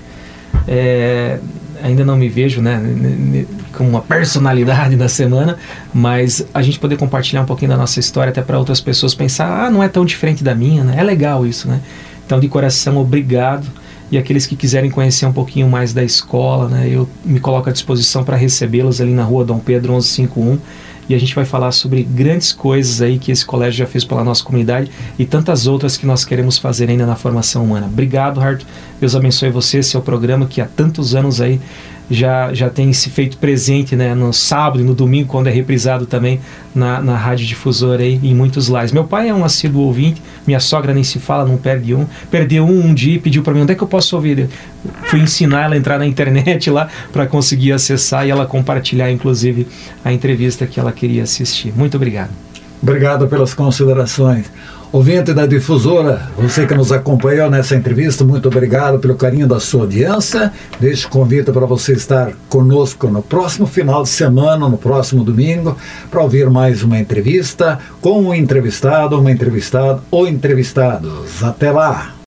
É, ainda não me vejo, né, como uma personalidade da semana, mas a gente poder compartilhar um pouquinho da nossa história até para outras pessoas pensar, ah, não é tão diferente da minha, né? É legal isso, né? Então, de coração, obrigado. E aqueles que quiserem conhecer um pouquinho mais da escola, né, eu me coloco à disposição para recebê-los ali na rua Dom Pedro onze cinquenta e um, e a gente vai falar sobre grandes coisas aí que esse colégio já fez pela nossa comunidade e tantas outras que nós queremos fazer ainda na formação humana. Obrigado, Hart. Deus abençoe você, seu programa que há tantos anos aí já, já tem se feito presente, né, no sábado e no domingo, quando é reprisado também na, na rádio difusora aí, em muitos lares. Meu pai é um assíduo ouvinte, minha sogra nem se fala, não perde um. Perdeu um um dia e pediu para mim, onde é que eu posso ouvir? Eu fui ensinar ela a entrar na internet lá para conseguir acessar e ela compartilhar, inclusive, a entrevista que ela queria assistir. Muito obrigado. Obrigado pelas considerações. Ouvinte da Difusora, você que nos acompanhou nessa entrevista, muito obrigado pelo carinho da sua audiência. Deixo o convite para você estar conosco no próximo final de semana, no próximo domingo, para ouvir mais uma entrevista com um entrevistado, uma entrevistada ou entrevistados. Até lá!